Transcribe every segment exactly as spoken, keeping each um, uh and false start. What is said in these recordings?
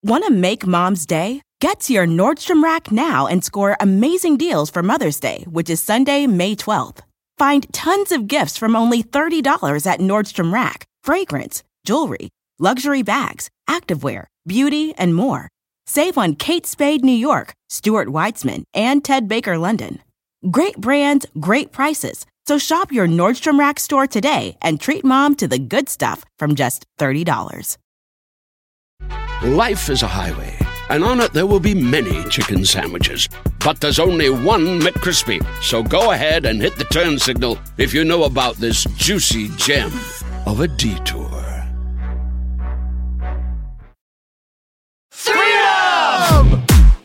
Want to make Mom's day? Get to your Nordstrom Rack now and score amazing deals for Mother's Day, which is Sunday, May twelfth. Find tons of gifts from only thirty dollars at Nordstrom Rack. Fragrance, jewelry, luxury bags, activewear, beauty, and more. Save on Kate Spade New York, Stuart Weitzman, and Ted Baker London. Great brands, great prices. So shop your Nordstrom Rack store today and treat Mom to the good stuff from just thirty dollars. Life is a highway, and on it there will be many chicken sandwiches. But there's only one McCrispy. So go ahead and hit the turn signal if you know about this juicy gem of a detour. Freedom!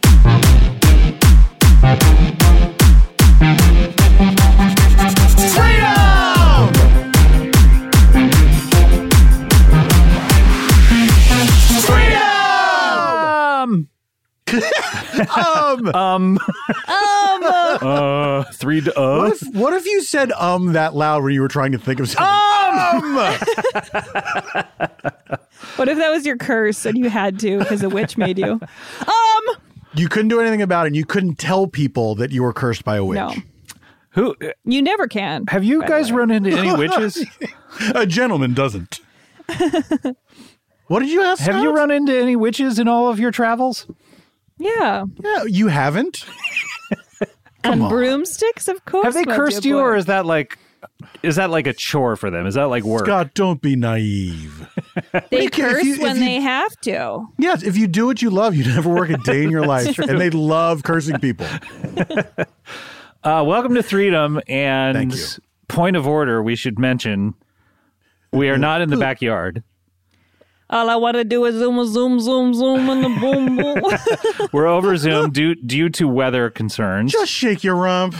um, um, um, uh, three. D- uh. What if, what if you said um that loud when you were trying to think of something? Um. What if that was your curse and you had to because a witch made you? Um. You couldn't do anything about it. And you couldn't tell people that you were cursed by a witch. No. Who? You never can. Have you guys run into any witches? A gentleman doesn't. What did you ask? Have Scott? you run into any witches in all of your travels? Yeah. Yeah, you haven't. And on. broomsticks, of course. Have they my cursed dear you, boy. or is that like, is that like a chore for them? Is that like work? Scott, don't be naive. They You can- if curse you- if when you- they have to. Yes, if you do what you love, you never work a day in your life. And they love cursing people. Uh, welcome to Freedom, and Thank you. point of order, we should mention, we are not in the backyard. All I want to do is zoom, zoom, zoom, zoom, and the boom, boom. We're over Zoom due due to weather concerns. Just shake your rump.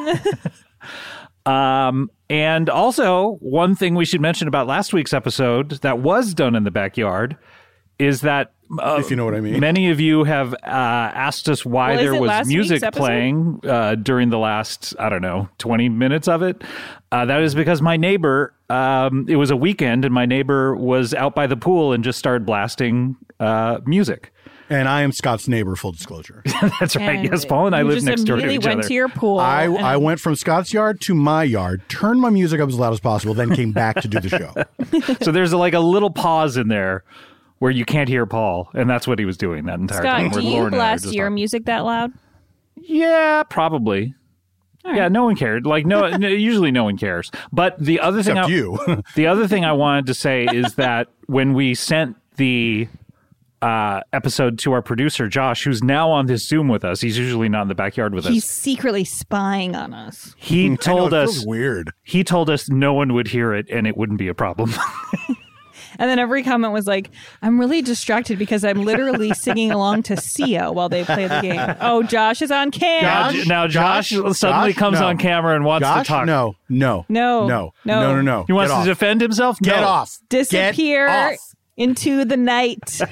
Um, and also, one thing we should mention about last week's episode that was done in the backyard is that uh, If you know what I mean. many of you have uh, asked us why Well, is there it was last music week's episode? playing uh, during the last, I don't know, twenty minutes of it. Uh, that is because my neighbor, um, it was a weekend, and my neighbor was out by the pool and just started blasting uh, music. And I am Scott's neighbor, full disclosure. That's right. And Yes, Paul and I you live just next door to immediately each went other. to your pool. I, and- I went from Scott's yard to my yard, turned my music up as loud as possible, then came back to do the show. So there's like a little pause in there where you can't hear Paul, and that's what he was doing that entire time. Scott, where do you Lauren and I are blast just your talking. music that loud? Yeah, probably. Yeah, no one cared. Like no, no, usually no one cares. But the other thing, Except I, you. the other thing I wanted to say is that when we sent the uh, episode to our producer Josh, who's now on this Zoom with us, he's usually not in the backyard with He's us. secretly spying on us. He I told know, it us feels weird. he told us no one would hear it and it wouldn't be a problem. And then every comment was like, I'm really distracted because I'm literally singing along to Sia while they play the game. Oh, Josh is on cam. now, Josh? now Josh, Josh? suddenly Josh? comes No. on camera and wants Josh? to talk. No, no, No. no, No. no, no, no. He wants Get to off. defend himself? Get No. off. Disappear Get off. into the night.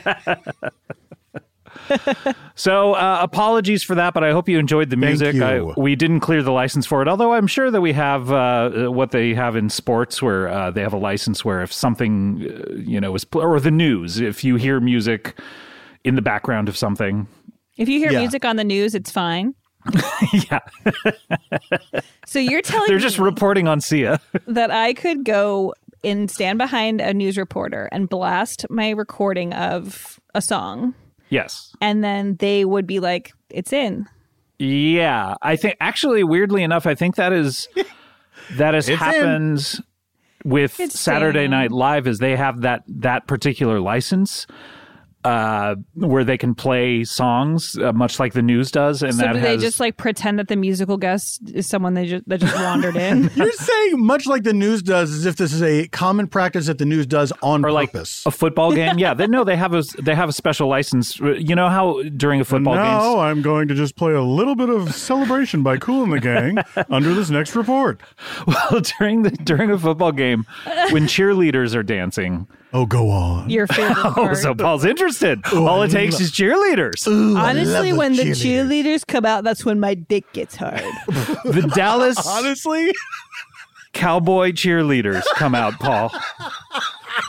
So uh, apologies for that, but I hope you enjoyed the Thank music. you. I, we didn't clear the license for it, although I'm sure that we have uh, what they have in sports where uh, they have a license where if something, uh, you know, is pl- or the news, if you hear music in the background of something. If you hear Yeah. music on the news, it's fine. Yeah, So you're telling they're me just reporting on Sia. that I could go and stand behind a news reporter and blast my recording of a song, Yes. and then they would be like, it's in. Yeah, I think actually, weirdly enough, I think that is that has It's in. happened with It's Saturday in. Night Live. Is they have that that particular license uh, where they can play songs, uh, much like the news does, and So that do they has just like pretend that the musical guest is someone they just, that just wandered in? You're saying much like the news does, as if this is a common practice that the news does on or like purpose. a football game. Yeah, they no, they have a they have a special license. You know how during a football game. now I'm going to just play a little bit of Celebration by Kool and the Gang under this next report. Well, during the during a football game, when cheerleaders are dancing. Oh, go on. Your favorite Oh, part. so Paul's interested. All it takes is cheerleaders. Ooh, I Honestly, love when the cheerleaders. cheerleaders come out, that's when my dick gets hard. The Dallas Honestly, Cowboy cheerleaders come out, Paul.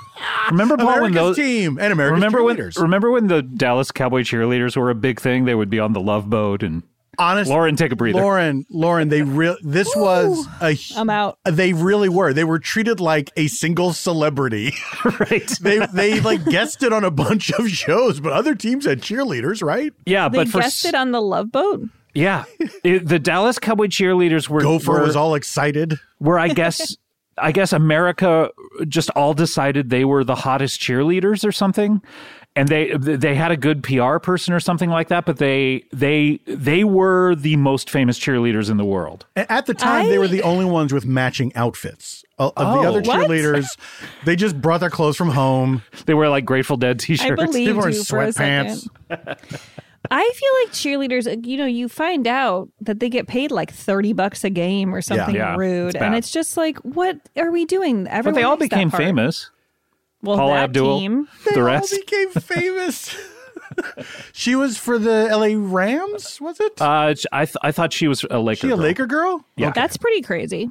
Remember, Paul, America's when those team and America's remember when cheerleaders. remember when the Dallas Cowboy cheerleaders were a big thing? They would be on the Love Boat and Honest, Lauren, take a breather. Lauren, Lauren, they real. This was a. I'm out. They really were. They were treated like a single celebrity. Right? they they like guested on a bunch of shows, but other teams had cheerleaders, right? Yeah, They but for guessed it on the Love Boat. yeah, it, the Dallas Cowboy cheerleaders were Gopher were, was all excited. were I guess I guess America just all decided they were the hottest cheerleaders or something. And they they had a good P R person or something like that, but they they they were the most famous cheerleaders in the world. At the time, I- they were the only ones with matching outfits. Of the Oh. other What? cheerleaders, they just brought their clothes from home. They wear like Grateful Dead I T-shirts. believed People were in you for a sweatpants. second. I feel like cheerleaders, you know, you find out that they get paid like thirty bucks a game or something Yeah, rude. it's and bad. it's just like, what are we doing? Everyone But they all likes that became part. famous. Well, Paula that Abdul, team. They the all rest. became famous. She was for the L A Rams, was it? Uh, I th- I thought she was a Laker. she a girl. Laker girl? Yeah. That's pretty crazy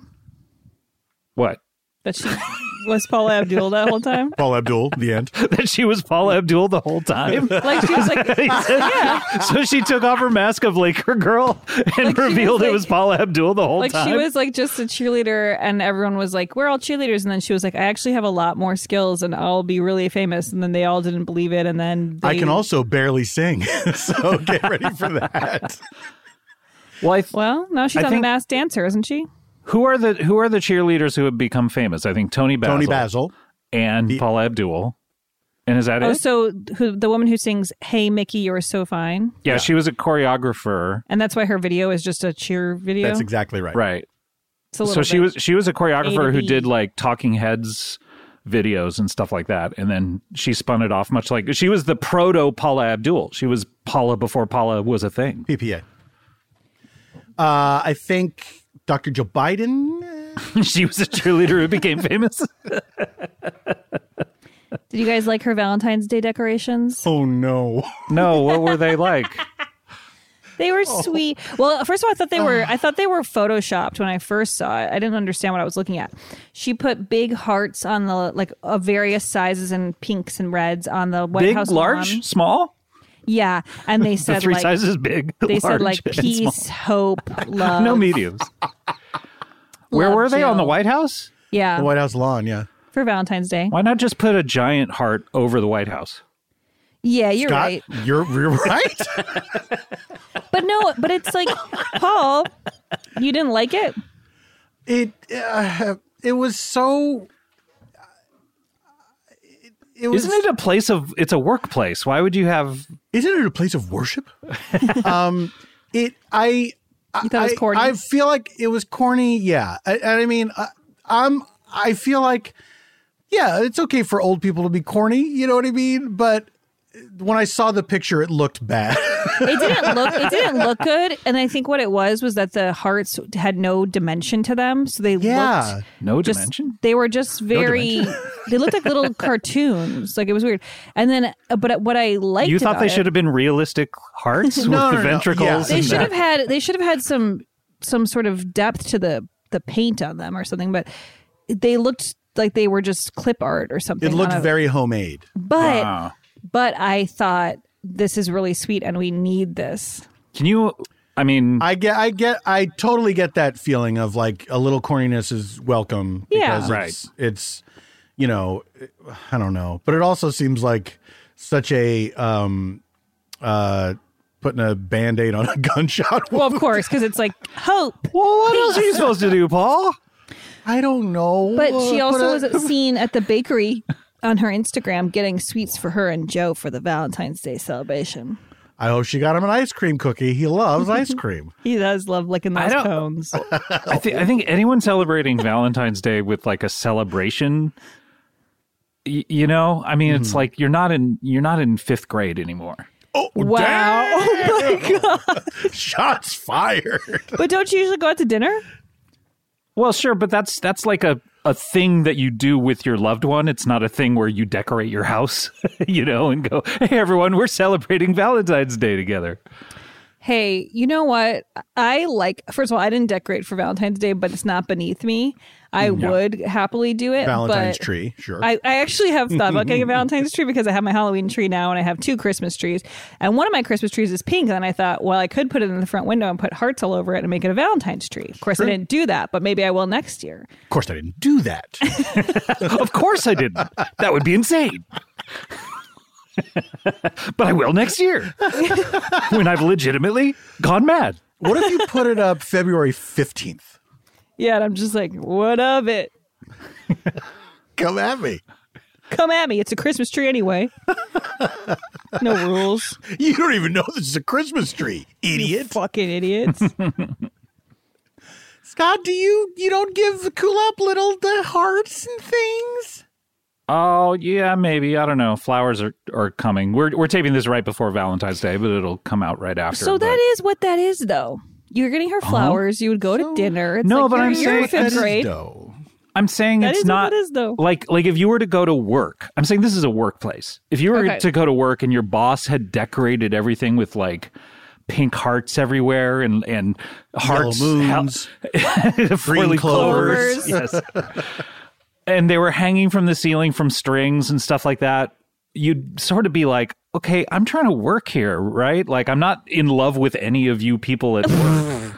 What? that she was Paula Abdul that whole time. Paul Abdul, the end. That she was Paula Abdul the whole time. Like she was like, yeah, So she took off her mask of Laker girl and Like she was revealed it like- was Paula Abdul the whole like time. she was like just a cheerleader, and everyone was like, we're all cheerleaders, and then she was like, I actually have a lot more skills, and I'll be really famous, and then they all didn't believe it, and then they, I can also barely sing, so get ready for that. well, I th- Well, now she's I on think- The Masked Dancer, isn't she? who are the who are the cheerleaders who have become famous? I think Tony Basil, Tony Basil. and Paula Abdul. And is that Oh, it? so who, the woman who sings "Hey Mickey, You're So Fine," yeah, she was a choreographer. and that's why her video is just a cheer video. That's exactly right. Right. It's a So little she bit. was she was a choreographer A to who B. did like Talking Heads videos and stuff like that, and then she spun it off much like she was the proto Paula Abdul. She was Paula before Paula was a thing. P P A. Uh, I think Doctor Joe Biden. She was a cheerleader who became famous. Did you guys like her Valentine's Day decorations? Oh no! No, what were they like? They were Oh. sweet. Well, first of all, I thought they were. I thought they were photoshopped when I first saw it. I didn't understand what I was looking at. She put big hearts on the like of various sizes and pinks and reds on the White Big, House large, lawn. small? Yeah, and they The said three like sizes big. they said large, like and peace, small. hope, love. No mediums. Where Love, were they? On the Jill. White House? Yeah, The White House lawn. Yeah. for Valentine's Day. Why not just put a giant heart over the White House? Yeah, you're Scott, right. You're you're right. But no, but it's like Paul, you didn't like it. it uh, it was so. It, it was. Isn't it a place of? It's a workplace. Why would you have? Isn't it a place of worship? um, it. I. You thought it was I- corny? I feel like it was corny. Yeah. I, I mean, I, I'm. I feel like, yeah, it's okay for old people to be corny. You know what I mean? But when I saw the picture, it looked bad. It didn't look it didn't look good, and I think what it was was that the hearts had no dimension to them, so they Yeah. looked No just dimension? they were just very they looked like little cartoons, like it was weird. And then, uh, but what I liked, You thought about they it- should have been realistic hearts with No, the no, no. ventricles? Yeah. They and should the- have had they should have had some some sort of depth to the the paint on them or something, but they looked like they were just clip art or something. It looked on a- very homemade. but Wow. but I thought this is really sweet and we need this. Can you? I mean, I get, I get, I totally get that feeling of like a little corniness is welcome. Yeah. because Right. It's, it's, you know, I don't know, but it also seems like such a, um, uh, putting a Band-Aid on a gunshot. Well, of course, because it's like hope. well, what else are you supposed to do, Paul? I don't know. But she Uh, also uh, was seen at the bakery on her Instagram getting sweets for her and Joe for the Valentine's Day celebration. I hope she got him an ice cream cookie. He loves ice cream. He does love licking I those don't- cones. I think I think anyone celebrating Valentine's Day with like a celebration, y- you know, I mean, it's like you're not in you're not in fifth grade anymore. Oh, Wow. damn! Oh my God. Shots fired. But don't you usually go out to dinner? Well, sure, but that's that's like a, a thing that you do with your loved one. It's not a thing where you decorate your house, you know, and go, hey, everyone, we're celebrating Valentine's Day together. hey, you know what? I like, first of all, I didn't decorate for Valentine's Day, but it's not beneath me. I Yeah. would happily do it. Valentine's but tree, sure. I, I actually have thought about getting a Valentine's tree because I have my Halloween tree now and I have two Christmas trees. And one of my Christmas trees is pink. And then I thought, well, I could put it in the front window and put hearts all over it and make it a Valentine's tree. Of course, Sure. I didn't do that, but maybe I will next year. Of course, I didn't do that. Of course I didn't. That would be insane. But I will next year when I've legitimately gone mad. What if you put it up February fifteenth? Yeah, and I'm just like, what of it? Come at me. Come at me. It's a Christmas tree anyway. No rules. You don't even know this is a Christmas tree, idiot. Fucking idiots. Scott, do you you don't give the cool up little the hearts and things? Oh, yeah, maybe. I don't know. Flowers are, are coming. We're we're taping this right before Valentine's Day, but it'll come out right after. So but- that is what that is, though. You're getting her flowers. You would go to dinner. It's No, like but you're, I'm you're saying in fifth grade. Dough. I'm saying That it's is what not that is, though. like like if you were to go to work. I'm saying this is a workplace. If you were Okay. to go to work and your boss had decorated everything with like pink hearts everywhere and and hearts, moons, four-leaf green clovers. yes, and they were hanging from the ceiling from strings and stuff like that, you'd sort of be like, okay, I'm trying to work here, right? Like I'm not in love with any of you people at work.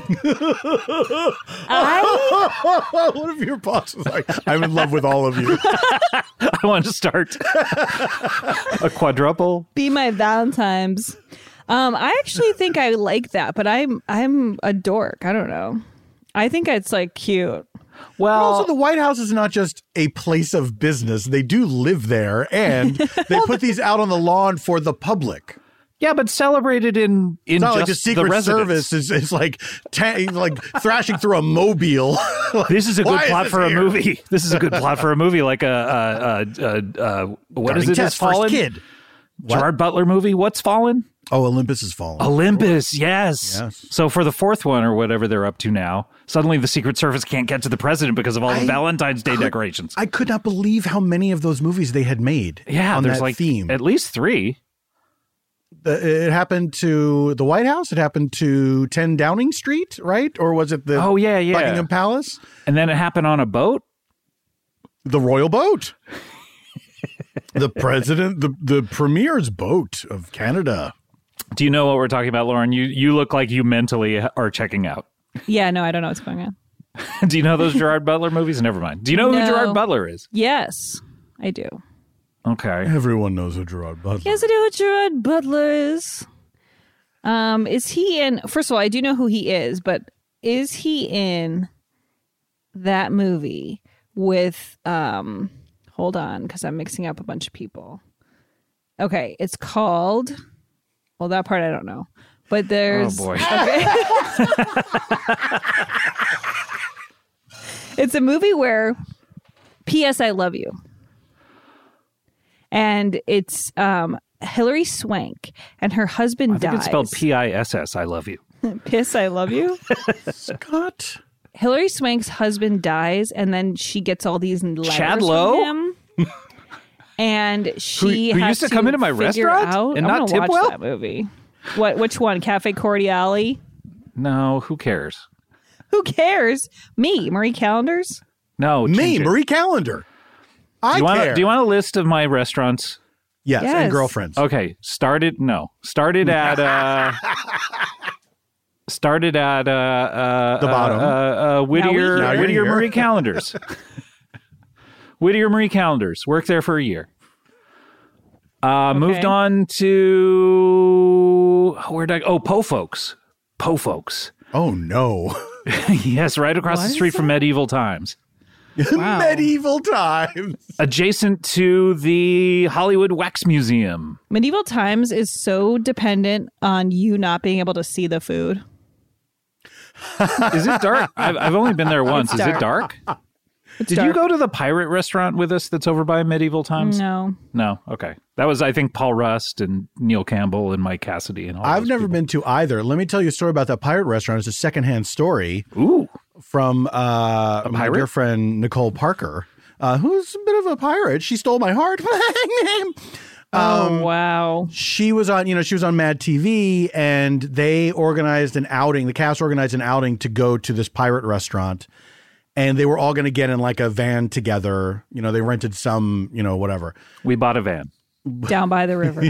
I, What if your boss was like, I'm in love with all of you? I want to start a quadruple. be my Valentine's. Um, I actually think I like that, but I'm I'm a dork. I don't know. I think it's like cute. Well, Also, the White House is not just a place of business. They do live there, and they put these out on the lawn for the public. yeah, but celebrated in in It's not just like the Secret residence. Service is, is like ta- like thrashing through a mobile. Like, This is a why good plot this for here? a movie. This is a good plot for a movie, like a, a, a, a, a what is Starting it? Test, Has fallen? First Kid. Gerard Butler movie. What's fallen? Oh, Olympus has fallen. Olympus. Yes. Yes. So for the fourth one or whatever they're up to now, suddenly the Secret Service can't get to the president because of all the I Valentine's Day could- decorations. I could not believe how many of those movies they had made. yeah, on there's that like theme. at least three. The- it happened to the White House. It happened to ten Downing Street, right? Or was it the Oh, yeah, yeah. Buckingham Palace? And then it happened on a boat. The Royal Boat. The president, the, the premier's boat of Canada. Do you know what we're talking about, Lauren? You you look like you mentally are checking out. Yeah, no, I don't know what's going on. Do you know those Gerard Butler movies? Never mind. Do you know No. who Gerard Butler is? Yes, I do. Okay. Everyone knows who Gerard Butler. Yes, I know what Gerard Butler is. Um, is he in? First of all, I do know who he is, but is he in that movie with? Um, hold on, because I'm mixing up a bunch of people. Okay, it's called. Well, that part I don't know, but there's. Oh boy. Okay. It's a movie where P S I love you. And it's um, Hilary Swank and her husband I think dies. it's spelled P I S S. I love you. Piss, I love you. Scott. Hilary Swank's husband dies, and then she gets all these letters Chad from Lowe? him. And she who has used to come into my figure restaurant out, and I'm not gonna tip watch well? that movie. What? Which one? Cafe Cordiale? No, who cares? Who cares? Me, Marie Callender's. No, Me, change it. Marie Calendar. I Do you, want care. a, do you want a list of my restaurants? Yes, Yes. and girlfriends. Okay, started no, started at uh, started at uh, uh, The bottom. Uh, uh, Whittier Now we hear. Whittier Now you're Marie here. Callender's. Whittier Marie Callender's. Worked there for a year. Uh, Moved on to where did I? Oh, Po Folks. Po Folks. Oh, no. Yes, right across What the is street from that? Medieval Times. Wow. Medieval times. Adjacent to the Hollywood Wax Museum. Medieval Times is so dependent on you not being able to see the food. Is it dark? I've, I've only been there once. Is it dark? It's Did you dark. go to the pirate restaurant with us that's over by Medieval Times? No. No. Okay. That was, I think, Paul Rust and Neil Campbell and Mike Cassidy and all I've those never people. been to either. Let me tell you a story about that pirate restaurant. It's a secondhand story Ooh. from uh, my pirate? dear friend Nicole Parker, uh, who's a bit of a pirate. She stole my heart. Oh, wow. She was on, you know, she was on Mad T V, and they organized an outing. The cast organized an outing to go to this pirate restaurant, and they were all going to get in like a van together. You know, they rented some, you know, whatever. We bought a van. Down by the river.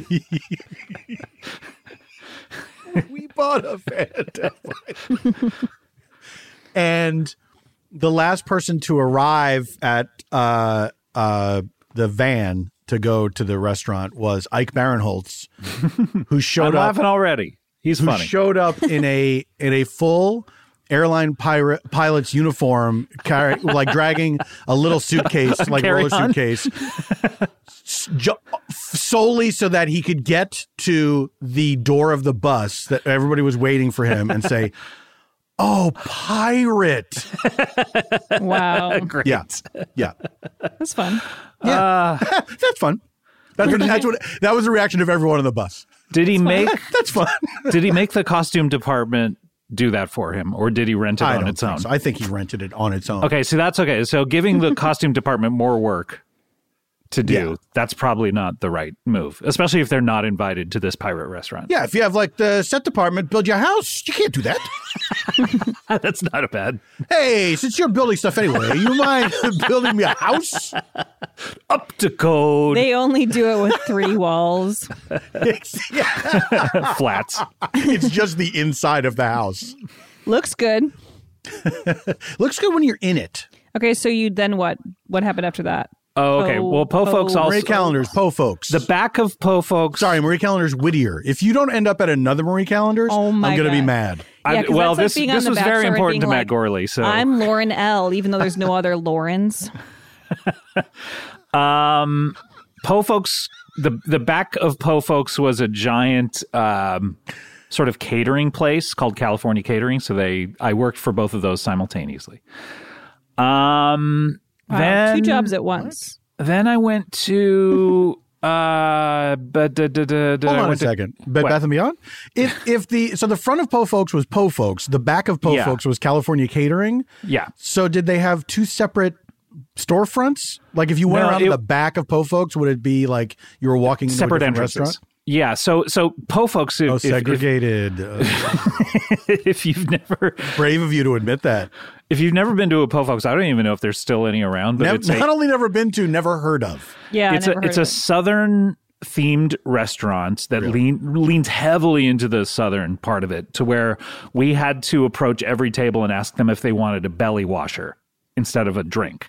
We bought a van. Down by the river. And the last person to arrive at uh, uh, the van to go to the restaurant was Ike Barinholtz, who showed I'm up. laughing already. He's who funny. showed up in a in a full airline pirate pilot's uniform, carry, like dragging a little suitcase, like Carry roller on. suitcase, s- jo- solely so that he could get to the door of the bus that everybody was waiting for him and say, "Oh, pirate!" Wow. Great. Yeah, yeah, That's fun. yeah. That's fun. That's what, that's what. That was the reaction of everyone on the bus. Did he make That's fun. did he make the costume department do that for him, or did he rent it I on don't its think own? so. I think he rented it on its own. Okay, so that's okay. So giving the costume department more work to do, Yeah. that's probably not the right move, especially if they're not invited to this pirate restaurant. Yeah, if you have like the set department build your house, you can't do that. That's not a bad. Hey, since you're building stuff anyway, you mind building me a house? Up to code. They only do it with three walls. It's, yeah, Flats. it's just the inside of the house. Looks good. Looks good when you're in it. Okay, so you then what? What happened after that? Oh, okay. Oh, Well, Po oh. Folks also. Marie Callender's, Po Folks. The back of Po Folks. Sorry, Marie Callender's Whittier. If you don't end up at another Marie Callender's, Oh my I'm going to be God. mad. I- Yeah, 'cause well, that's like this being on this The was very Bachelor and important to being Matt like, Gorley. So I'm Lauren L., even though there's no other Laurens. Um, Po Folks, the the back of Po Folks was a giant um, sort of catering place called California Catering. So they, I worked for both of those simultaneously. Um, Wow, then two jobs at once. Then I went to. Uh, but da, da, da, da, Hold I on a went to- second. Bed What? Bath and Beyond? If if the so the front of Po Folks was Po Folks, the back of Po Yeah. Folks was California Catering. Yeah. So did they have two separate storefronts? Like if you went No, around it- to the back of Po Folks, would it be like you were walking into Separate a different entrances. restaurant? Yeah. So so Po Folks. If, Oh, if- if- segregated. Uh, if you've never brave of you to admit that. if you've never been to a Po Folks, I don't even know if there's still any around. But Nev- it's a, not only never been to, never heard of. Yeah, it's I a never it's heard a of it. southern themed restaurant that lean, leans heavily into the southern part of it, to where we had to approach every table and ask them if they wanted a belly washer instead of a drink.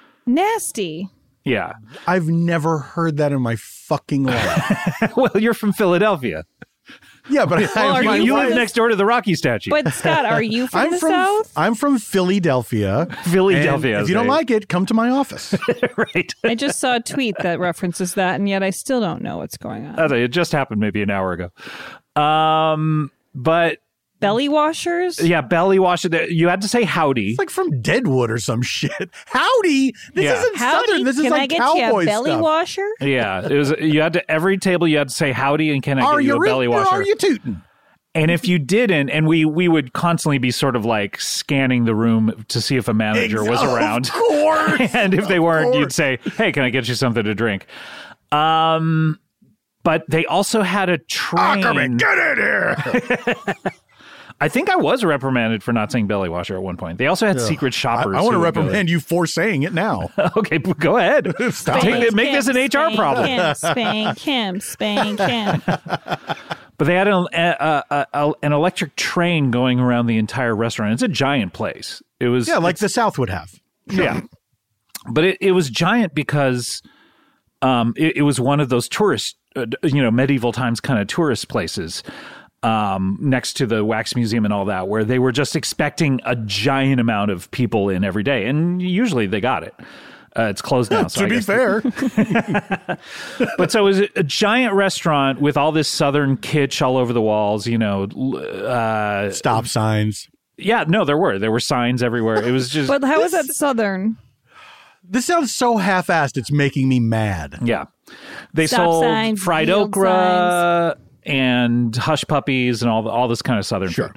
Nasty. Yeah. I've never heard that in my fucking life. Well, you're from Philadelphia. Yeah, but Well, I, are I, you You from live the- next door to the Rocky statue. But Scott, are you from I'm the from South? I'm from Philadelphia. Philadelphia, And if as you don't they- like it, come to my office. Right. I just saw a tweet that references that, and yet I still don't know what's going on. I'll tell you, it just happened maybe an hour ago. Um, but Belly washers? yeah, belly washer. You had to say howdy. It's like from Deadwood or some shit. Howdy. This Yeah. isn't Howdy, Southern. This is can like I get cowboy you a belly stuff. washer? Yeah, it was. You had to every table. You had to say howdy and can I Are get you you a belly rootin' or washer? are you tootin'? And if you didn't, and we we would constantly be sort of like scanning the room to see if a manager was Of around. course. And if they Of weren't, you'd course. say, "Hey, can I get you something to drink?" Um, but they also had a train. Ackerman, get in here. I think I was reprimanded for not saying belly washer at one point. They also had secret I, shoppers. I want to who would go reprimand you for saying it now. there. Okay, go ahead. Stop Take it. it- make this an H R Spank problem. Him, spank him, spank him. But they had an, a, a, a, an electric train going around the entire restaurant. It's a giant place. It was Yeah, like the South would have. yeah, but it, it was giant because um, it, it was one of those tourist, uh, you know, medieval times kind of tourist places um, next to the Wax Museum and all that, where they were just expecting a giant amount of people in every day, and usually they got it. Uh, it's closed now. So to I be guess- fair, But so it was a giant restaurant with all this Southern kitsch all over the walls, you know. Uh, stop signs. yeah, no, there were. There were signs everywhere. It was just, But how is that Southern? This sounds so half-assed. It's making me mad. yeah. They Stop sold signs, fried yield okra and hush puppies and all, all this kind of Southern Sure. food.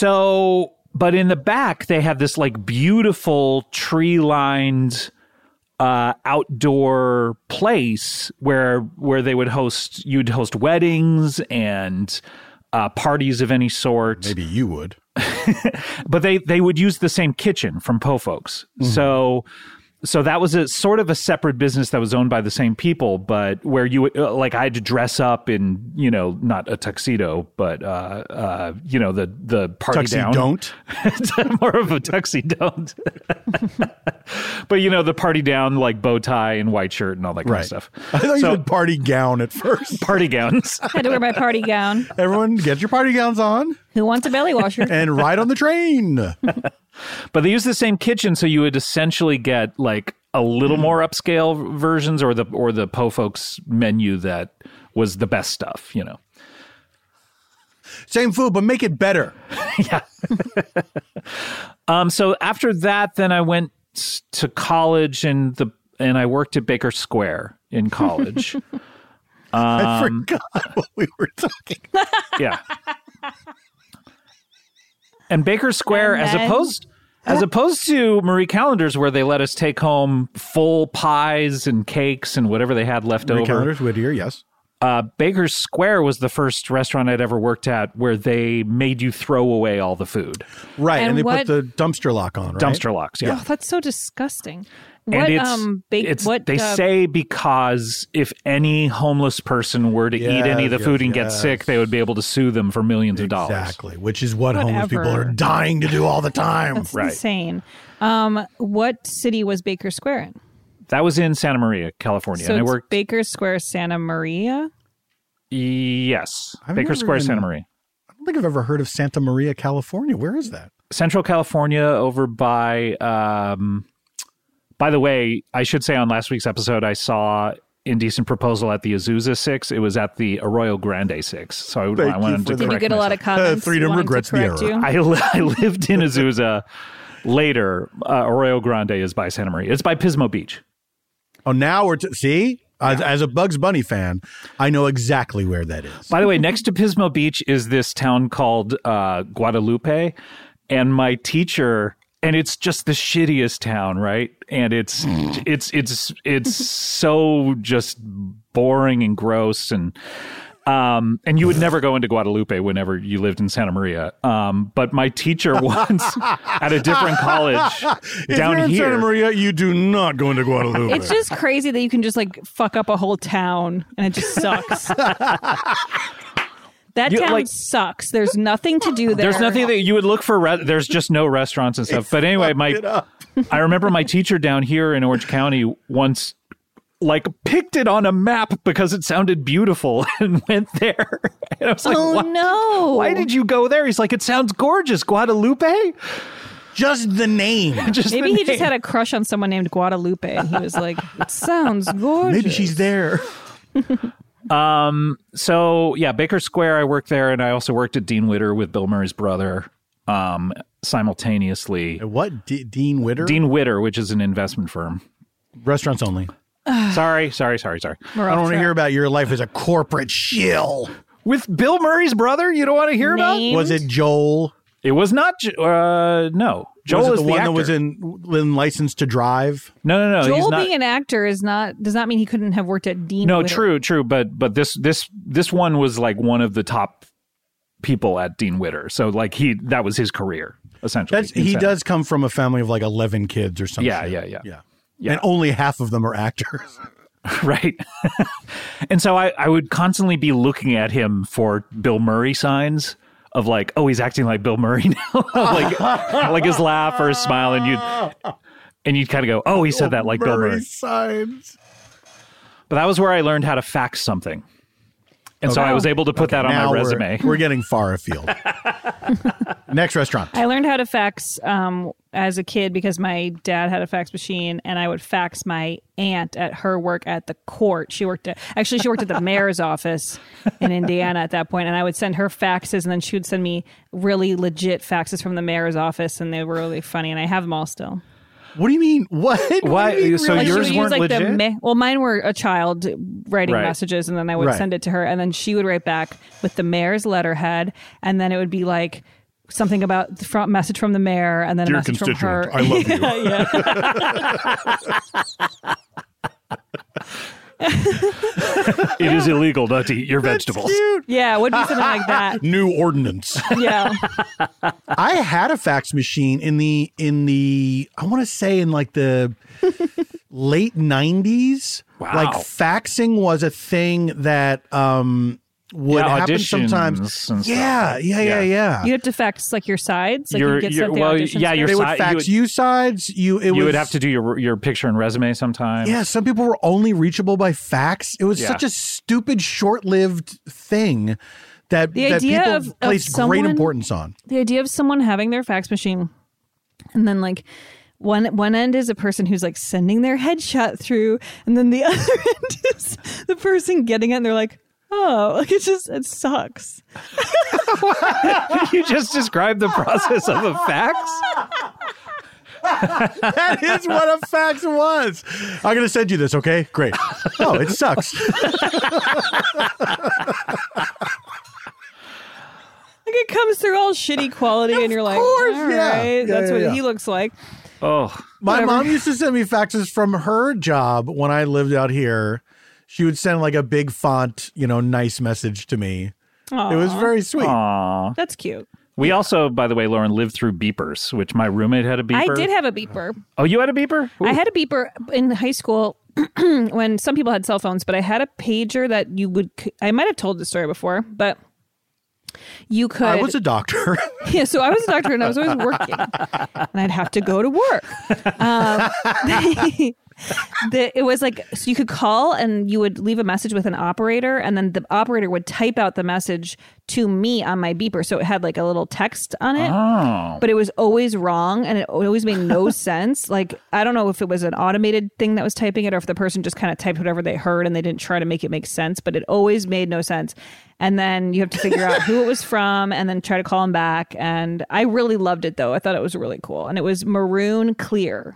So, but in the back, they had this like beautiful tree lined uh, outdoor place where where they would host you'd host weddings and uh, parties of any sort. Maybe you would. But they they would use the same kitchen from Po Folks. Mm-hmm. So so that was a sort of a separate business that was owned by the same people, but where you uh, like I had to dress up in, you know, not a tuxedo, but uh, uh, you know, the the party down. Don't. More of a tuxedo. But you know, the party down, like bow tie and white shirt and all that kind right. of stuff. I thought so, you said party gown at first. Party gowns. I had to wear my party gown. Everyone get your party gowns on. Who wants a belly washer? And ride on the train. But they use the same kitchen, so you would essentially get like a little more upscale versions, or the or the Po Folks menu that was the best stuff, you know. Same food, but make it better. Yeah. um. So after that, then I went to college, and the and I worked at Baker Square in college. um, I forgot what we were talking about. Yeah. And Baker Square, And as then- opposed as opposed to Marie Callender's, where they let us take home full pies and cakes and whatever they had left Marie over. Callender's, Whittier, yes. Uh, Baker Square was the first restaurant I'd ever worked at where they made you throw away all the food. Right, and, And they what- put the dumpster lock on, right? Dumpster locks, yeah. Oh, that's so disgusting. And What it's, um ba- it's what they uh, say because if any homeless person were to eat any of the Yes, food yes, and get yes. sick, they would be able to sue them for millions of dollars. Exactly, which is what homeless people Whatever. are dying to do all the time. That's Right. insane. Um, what city was Baker Square in? That was in Santa Maria, California. So and I it's worked Baker Square, Santa Maria. Yes. I've Baker never Square, even- Santa Maria. I don't think I've ever heard of Santa Maria, California. Where is that? Central California, over by um by the way, I should say on last week's episode I saw Indecent Proposal at the Azusa Six. It was at the Arroyo Grande Six. So I, Thank I you wanted for to the- Did you correct get a lot of myself. comments? Freedom wanting to regrets the correct error. you? I, li- I lived in Azusa later. Uh, Arroyo Grande is by Santa Maria. It's by Pismo Beach. Oh, now we're t- see. As, as a Bugs Bunny fan, I know exactly where that is. By the way, next to Pismo Beach is this town called uh, Guadalupe, and my teacher, and it's just the shittiest town, right? And it's it's it's it's so just boring and gross, and um and you would never go into Guadalupe whenever you lived in Santa Maria. Um, but my teacher once at a different college If down you're in here. Santa Maria, you do not go into Guadalupe. It's just crazy that you can just like fuck up a whole town and it just sucks. That You, town like- sucks. There's nothing to do there. There's nothing that you would look for. Re- there's just no restaurants and stuff. But anyway, it my up. I remember my teacher down here in Orange County once like picked it on a map because it sounded beautiful and went there. And I was like, Oh "What? no! Why did you go there?" He's like, "It sounds gorgeous, Guadalupe." Just the name. Just Maybe the he just name. had a crush on someone named Guadalupe, and he was like, "It sounds gorgeous." Maybe she's there. Um. So yeah, Baker Square. I worked there, and I also worked at Dean Witter with Bill Murray's brother. Um, simultaneously, What? D- Dean Witter? Dean Witter, which is an investment firm. Restaurants only. Sorry, sorry, sorry, sorry. We're I off don't want to track. hear about your life as a corporate shill. With Bill Murray's brother, you don't want to hear about? Named? Was it Joel? It was not. Jo- Uh, no, Joel was it is the, the one actor. that was in, in License to Drive? No, no, no. he's Joel not. being an actor is not does not mean he couldn't have worked at Dean. no, Witter. true, true. But but this this this one was like one of the top people at Dean Witter. So like he that was his career essentially. That's he Insane. does come from a family of like eleven kids or something. Yeah, yeah, yeah. yeah, Yeah. And only half of them are actors. Right. And so I, I would constantly be looking at him for Bill Murray signs of like, oh, he's acting like Bill Murray now. like like his laugh or his smile, and you'd and you'd kind of go, oh, he said that like Bill Murray. signs. But that was where I learned how to fax something. And so I was able to put that on Now my we're- resume. We're, getting far afield. Next restaurant. I learned how to fax um, as a kid because my dad had a fax machine, and I would fax my aunt at her work at the court. She worked at actually she worked at the mayor's office in Indiana at that point, and I would send her faxes, and then she would send me really legit faxes from the mayor's office, and they were really funny, and I have them all still. What do you mean? What? What do Why- you mean, so really? Like she yours would weren't use like the legit? me- well, mine were a child writing Right. messages, and then I would Right. send it to her, and then she would write back with the mayor's letterhead, and then it would be like something about the front message from the mayor, and then Dear a message from her. I love you. It is illegal not to eat your vegetables. Cute. Yeah, it would be something like that. New ordinance. Yeah. I had a fax machine in the in the I want to say in like the late nineties. Wow. Like faxing was a thing that um would Yeah, happen auditions sometimes. and stuff. Yeah, yeah, yeah, Yeah. yeah. You have to fax like your sides. Like Your- you get your- sent the well, audition yeah, your script? They would si- fax you would- you sides. You it You was, would have to do your your picture and resume sometime. Yeah, some people were only reachable by fax. It was Yeah. such a stupid, short-lived thing that The that idea people of- of placed great someone- importance on. The idea of someone having their fax machine, and then like one one end is a person who's like sending their headshot through, and then the other end is the person getting it, and they're like, oh, like it just it sucks. You just described the process of a fax. That is what a fax was. I'm going to send you this, okay? Great. Oh, it sucks. Like it comes through all shitty quality, and you're like, course, all yeah. right, Yeah, that's yeah, what yeah. he looks like. Oh, My Whatever. mom used to send me faxes from her job when I lived out here. She would send like a big font, you know, nice message to me. Aw, It was very sweet. aw. that's cute. We also, by the way, Lauren, lived through beepers, which my roommate had a beeper. I did have a beeper. Oh, you had a beeper? I had a beeper in high school when some people had cell phones, but I had a pager that you would. I might have told this story before, but you could. I was a doctor. Yeah, so I was a doctor and I was always working, and I'd have to go to work. Um, the, it was like so you could call and you would leave a message with an operator, and then the operator would type out the message to me on my beeper, so it had like a little text on it. Oh. But it was always wrong, and it always made no sense. Like I don't know if it was an automated thing that was typing it, or if the person just kind of typed whatever they heard and they didn't try to make it make sense. But it always made no sense. And then you have to figure out who it was from, and then try to call them back. And I really loved it, though. I thought it was really cool, and it was maroon clear.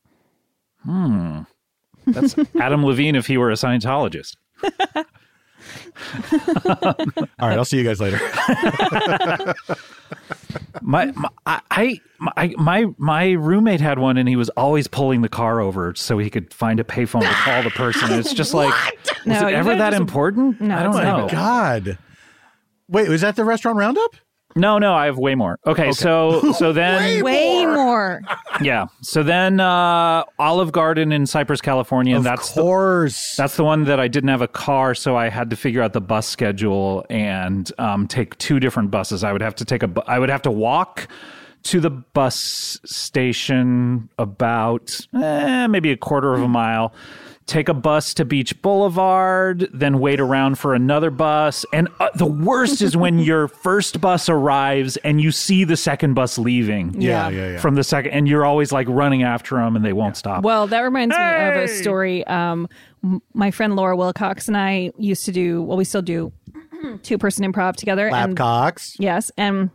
That's Adam Levine if he were a Scientologist. All right, I'll see you guys later. My, my I my my my roommate had one, and he was always pulling the car over so he could find a payphone to call the person. It's just like, was No, it you ever gotta that just- important? No, I don't it's not. know. Oh, God. Wait, was that the restaurant roundup? No, no, I have way more. Okay, so so then Way more. yeah, so then uh, Olive Garden in Cypress, California. Of that's the, course. that's the one that I didn't have a car, so I had to figure out the bus schedule and um, take two different buses. I would have to take a bu- I would have to walk to the bus station about eh, maybe a quarter of a mile. Take a bus to Beach Boulevard, then wait around for another bus. And uh, the worst is when your first bus arrives and you see the second bus leaving yeah, Yeah. yeah, yeah. from the second, and you're always like running after them and they won't stop. Well, that reminds me of a Hey! story. Um, m- my friend Laura Wilcox and I used to do, well, we still do two person improv together. And Lapcox. yes. And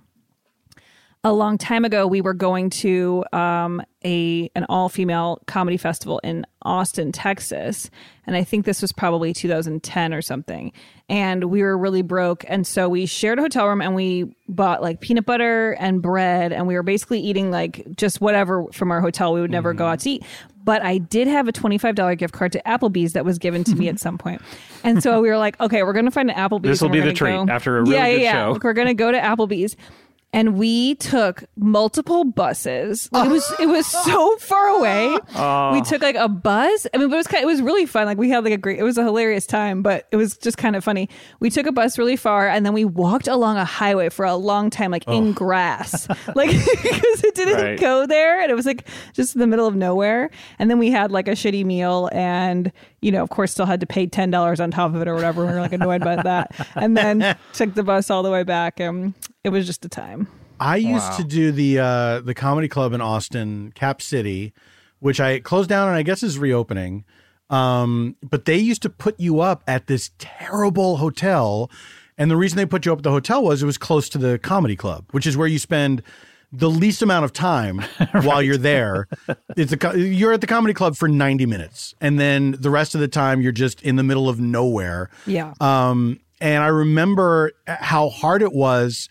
a long time ago, we were going to um, a an all female comedy festival in Austin, Texas, and I think this was probably two thousand ten or something. And we were really broke, and so we shared a hotel room, and we bought like peanut butter and bread, and we were basically eating like just whatever from our hotel. We would never go out to eat. But I did have a twenty-five dollars gift card to Applebee's that was given to me at some point. And so we were like, okay, we're going to find an Applebee's. This will and be we're the gonna treat go- after a really yeah, good yeah, show. Yeah. We're going to go to Applebee's. And we took multiple buses. Like, it was it was so far away. We took like a bus. I mean, but it was kind of, it was really fun. Like we had like a great. It was a hilarious time, but it was just kind of funny. We took a bus really far, and then we walked along a highway for a long time, like in grass, like because it didn't Right. go there, and it was like just in the middle of nowhere. And then we had like a shitty meal, and you know, of course, still had to pay ten dollars on top of it or whatever. We were like annoyed by that, and then took the bus all the way back. And it was just a time. I used Wow. to do the uh, the comedy club in Austin, Cap City, which I closed down and I guess is reopening. Um, but they used to put you up at this terrible hotel. And the reason they put you up at the hotel was it was close to the comedy club, which is where you spend the least amount of time while you're there. It's a, co- you're at the comedy club for ninety minutes. And then the rest of the time you're just in the middle of nowhere. Yeah. Um, and I remember how hard it was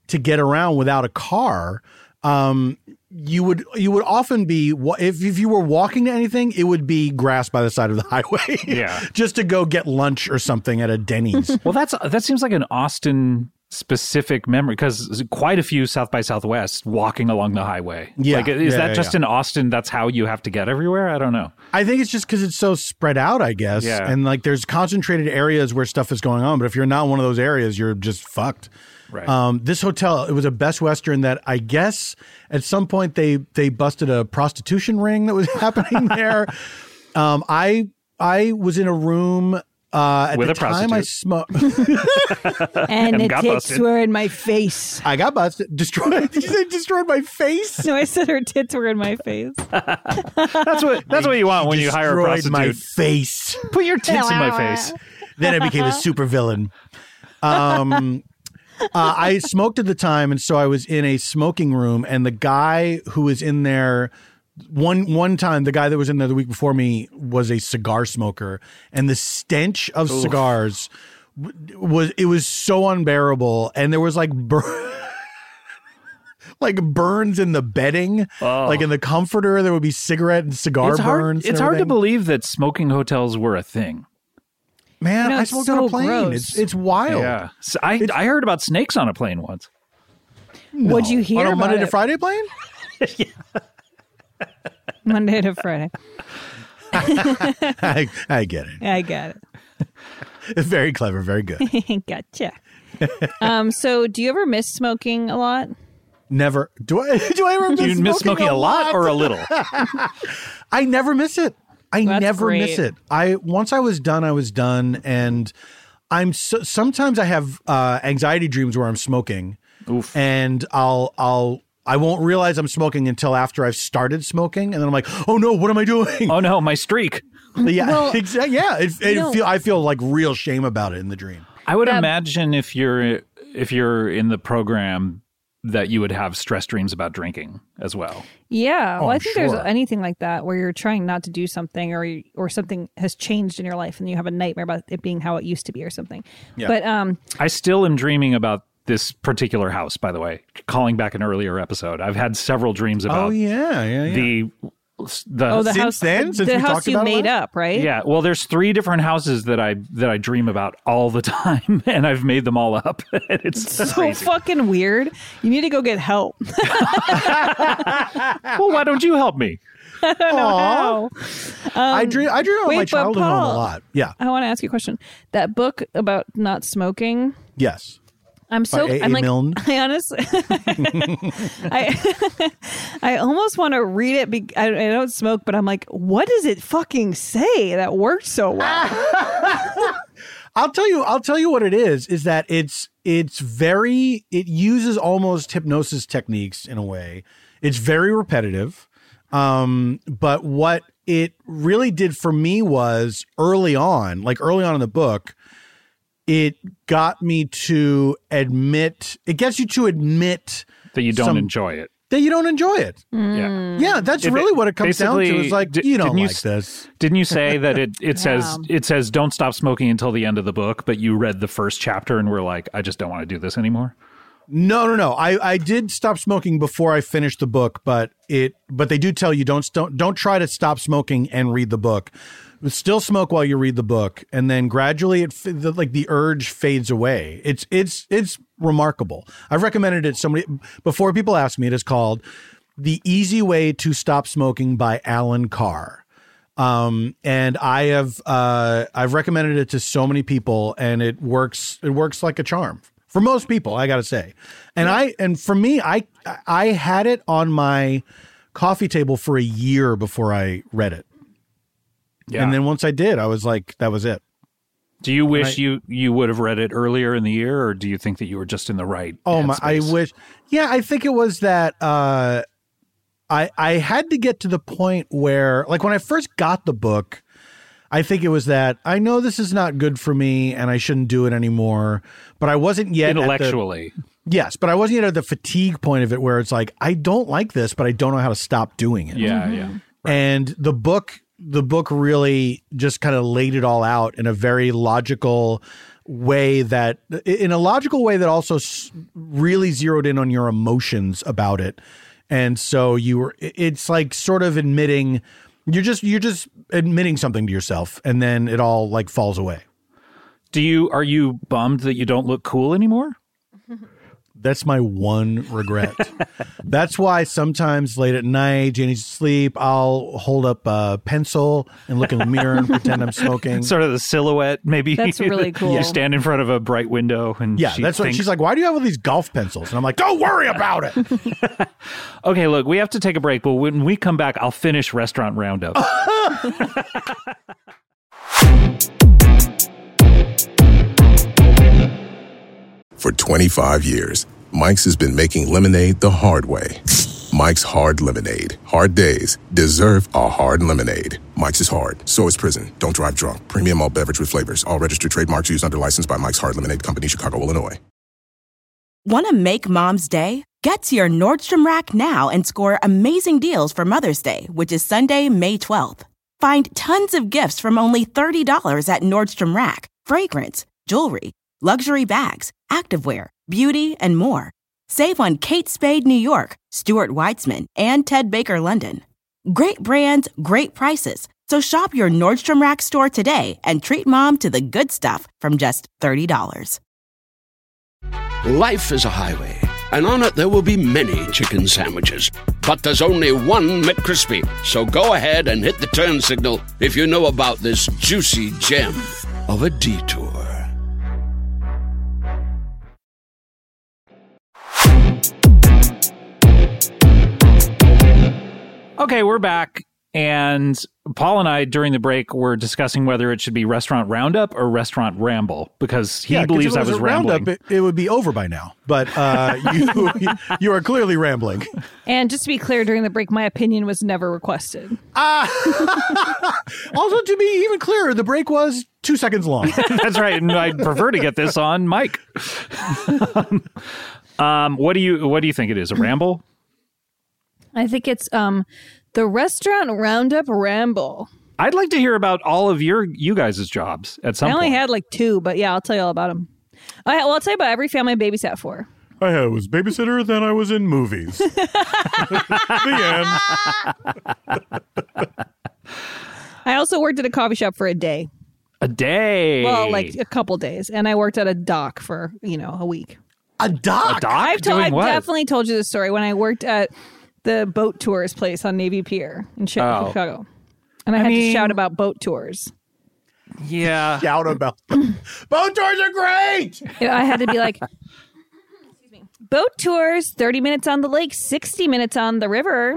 to get around without a car, um, you would you would often be if if you were walking to anything, it would be grass by the side of the highway. Yeah, just to go get lunch or something at a Denny's. Well, that's that seems like an Austin specific memory because quite a few South by Southwest walking along the highway. Yeah, like, is yeah, that yeah, just yeah. in Austin? That's how you have to get everywhere. I don't know. I think it's just because it's so spread out, I guess. Yeah. And like there's concentrated areas where stuff is going on. But if you're not in one of those areas, you're just fucked. Right. Um, this hotel, it was a Best Western that I guess at some point they they busted a prostitution ring that was happening there. um, I I was in a room uh, at With the a time I prostitute. smoked. And, And the got tits busted. were in my face. I got busted. Destroyed. Did you say destroyed my face? No, I said her tits were in my face. That's what that's what you want when you hire a Destroyed prostitute. my face. Put your tits in my face. Then I became a supervillain. Um, uh, I smoked at the time, and so I was in a smoking room, and the guy who was in there one one time, the guy that was in there the week before me was a cigar smoker, and the stench of Oof. cigars w- was it was so unbearable, and there was like bur- like burns in the bedding, Oh. like in the comforter. There would be cigarette and cigar It's hard. burns. and It's hard to everything. believe that smoking hotels were a thing. Man, You know, I it's smoked on so a plane. gross. It's it's wild. Yeah, so I I heard about snakes on a plane once. What'd you hear on a about Monday to it? Friday plane? Monday to Friday. I, I get it. I got It's very clever, very good. it. Gotcha. um, so do you ever miss smoking a lot? Never do I do I ever miss Do you miss smoking a lot or a little? I never miss it. I That's never great. miss it. I once I was done, I was done, and I'm so, sometimes I have uh, anxiety dreams where I'm smoking, Oof. and I'll I'll I won't realize I'm smoking until after I've started smoking, and then I'm like, oh no, what am I doing? Oh no, my streak. yeah, Well, exactly. Yeah, it, it know- feel I feel like real shame about it in the dream. I would That- imagine if you're if you're in the program that you would have stress dreams about drinking as well. Yeah. Well, Oh, I I'm think sure. there's anything like that where you're trying not to do something or you- or something has changed in your life and you have a nightmare about it being how it used to be or something. Yeah. But um, I still am dreaming about this particular house, by the way, calling back an earlier episode. I've had several dreams about Oh yeah, yeah, yeah. the the oh, the Since house, then? Since the we house talked you about it made last- up, right? yeah, well, there's three different houses that I that I dream about all the time, and I've made them all up. And it's So crazy. fucking weird. You need to go get help. Well, why don't you help me? Wow. I dream. I dream about wait, my but childhood home Paul- a lot. Yeah. I want to ask you a question. That book about not smoking. Yes. I'm so A. A. I'm like Milne. I honestly I I almost want to read it. Be, I, I don't smoke, but I'm like, what does it fucking say that works so well? I'll tell you. I'll tell you what it is. Is that it's it's very. It uses almost hypnosis techniques in a way. It's very repetitive. Um, but what it really did for me was early on, like early on in the book, it got me to admit. It gets you to admit That you don't some- enjoy it. that you don't enjoy it. Yeah. Yeah, that's If really it- what it comes down to. basically, It's like d- you don't didn't you like s- this. Didn't you say that it, it says Yeah. it says don't stop smoking until the end of the book, but you read the first chapter and were like, I just don't want to do this anymore? No, no, no. I, I did stop smoking before I finished the book, but it but they do tell you don't don't don't try to stop smoking and read the book. Still smoke while you read the book, and then gradually it f- the, like the urge fades away. It's it's it's remarkable. I've recommended it. Somebody before people ask me, it is called "The Easy Way to Stop Smoking" by Alan Carr. Um, and I have uh, I've recommended it to so many people, and it works. It works like a charm for most people, I gotta say. And I and for me, I I had it on my coffee table for a year before I read it. Yeah. And then once I did, I was like, that was it. Do you wish I- you you would have read it earlier in the year, or do you think that you were just in the right? Oh my! I headspace? wish. Yeah, I think it was that. Uh, I I had to get to the point where, like, when I first got the book, I think it was that I know this is not good for me and I shouldn't do it anymore. But I wasn't yet at the- intellectually. yes, but I wasn't yet at the fatigue point of it, where it's like I don't like this, but I don't know how to stop doing it. Yeah, yeah. And the book, the book really just kind of laid it all out in a very logical way that, in a logical way that also s- really zeroed in on your emotions about it. And so you were, it's like sort of admitting, you're just, you're just admitting something to yourself, and then it all like falls away. Do you, are you bummed that you don't look cool anymore? That's my one regret. That's why sometimes late at night, Janie's asleep, I'll hold up a pencil and look in the mirror and pretend I'm smoking. Sort of the silhouette, maybe. That's really cool. You stand in front of a bright window and Yeah, she that's what thinks, she's like, why do you have all these golf pencils? And I'm like, don't worry about it. okay, look, we have to take a break, but when we come back, I'll finish Restaurant Roundup. For twenty-five years, Mike's has been making lemonade the hard way. Mike's Hard Lemonade. Hard days deserve a hard lemonade. Mike's is hard, so is prison. Don't drive drunk. Premium malt beverage with flavors. All registered trademarks used under license by Mike's Hard Lemonade Company, Chicago, Illinois. Want to make Mom's Day? Get to your Nordstrom Rack now and score amazing deals for Mother's Day, which is Sunday, May twelfth. Find tons of gifts from only thirty dollars at Nordstrom Rack. Fragrance, jewelry, luxury bags, activewear, beauty, and more. Save on Kate Spade New York, Stuart Weitzman, and Ted Baker London. Great brands, great prices. So shop your Nordstrom Rack store today and treat Mom to the good stuff from just thirty dollars. Life is a highway, and on it there will be many chicken sandwiches. But there's only one McCrispy. So go ahead and hit the turn signal if you know about this juicy gem of a detour. Okay, we're back. And Paul and I, during the break, were discussing whether it should be Restaurant Roundup or Restaurant Ramble, because he Yeah, 'cause believes if it I was a roundup, rambling. it, it would be over by now. But uh, you you are clearly rambling. And just to be clear, during the break, my opinion was never requested. Uh, also, to be even clearer, the break was two seconds long. That's right, and I'd prefer to get this on mic. um, what do you What do you think it is? A ramble? I think it's um, the Restaurant Roundup Ramble. I'd like to hear about all of your you guys' jobs at some I only point. had like two, but yeah, I'll tell you all about them. I, well, I'll tell you about every family I babysat for. I was babysitter, then I was in movies. The end. I also worked at a coffee shop for a day. A day. Well, like a couple days. And I worked at a dock for, you know, a week. A dock? A dock? I've, told, Doing I've what? definitely told you this story when I worked at the boat tours place on Navy Pier in Chi- Oh. Chicago. And I, I had mean- to shout about boat tours. Yeah. Shout about them. Boat tours are great! You know, I had to be like, excuse me, boat tours, thirty minutes on the lake, sixty minutes on the river.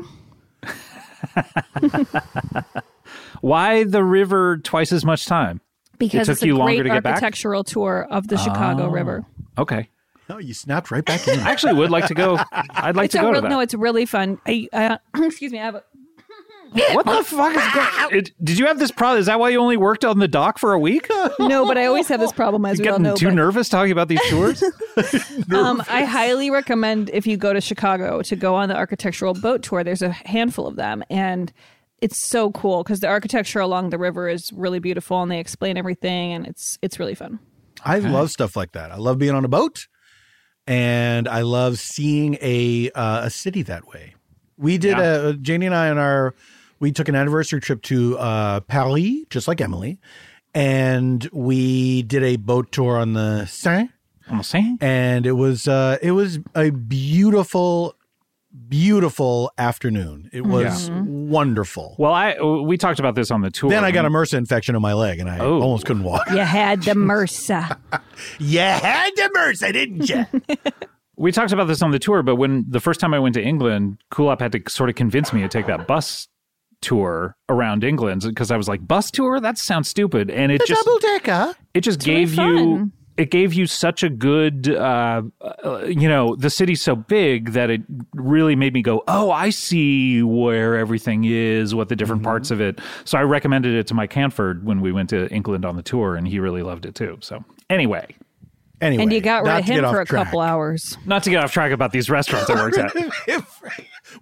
Why the river twice as much time? Because took it's a you longer great to get back? architectural tour of the Chicago Oh. River. Okay. Oh, you snapped right back in. I actually would like to go. I'd like It's to a go real, to that. no, it's really fun. I, I excuse me, I have a What the fuck is going it, Did you have this problem? Is that why you only worked on the dock for a week? no, but I always have this problem, as You're we all getting know. too but- nervous talking about these tours? Um, I highly recommend if you go to Chicago to go on the architectural boat tour. There's a handful of them, and it's so cool because the architecture along the river is really beautiful, and they explain everything, and it's it's really fun. I love stuff like that. I love being on a boat, and I love seeing a uh, a city that way. We did Yeah. a Janie and I on our we took an anniversary trip to uh, Paris, just like Emily, and we did a boat tour on the Seine, I'm saying. and it was uh, it was a beautiful, beautiful afternoon. It was wonderful. Well, I we talked about this on the tour. Then I got a MRSA infection in my leg, and I Oh. almost couldn't walk. You had the MRSA. You had the MRSA, didn't you? We talked about this on the tour, but when the first time I went to England, Cool Up had to sort of convince me to take that bus tour around England because I was like, bus tour? That sounds stupid. And it The just double decker. it just really gave you fun. it gave you such a good uh, uh you know, the city's so big that it really made me go, oh, I see where everything is, what the different Mm-hmm. parts of it. So I recommended it to Mike Hanford when we went to England on the tour, and he really loved it too. So anyway, Anyway, And you got rid not of to get him off for a track. couple hours. not to get off track about these restaurants I worked at.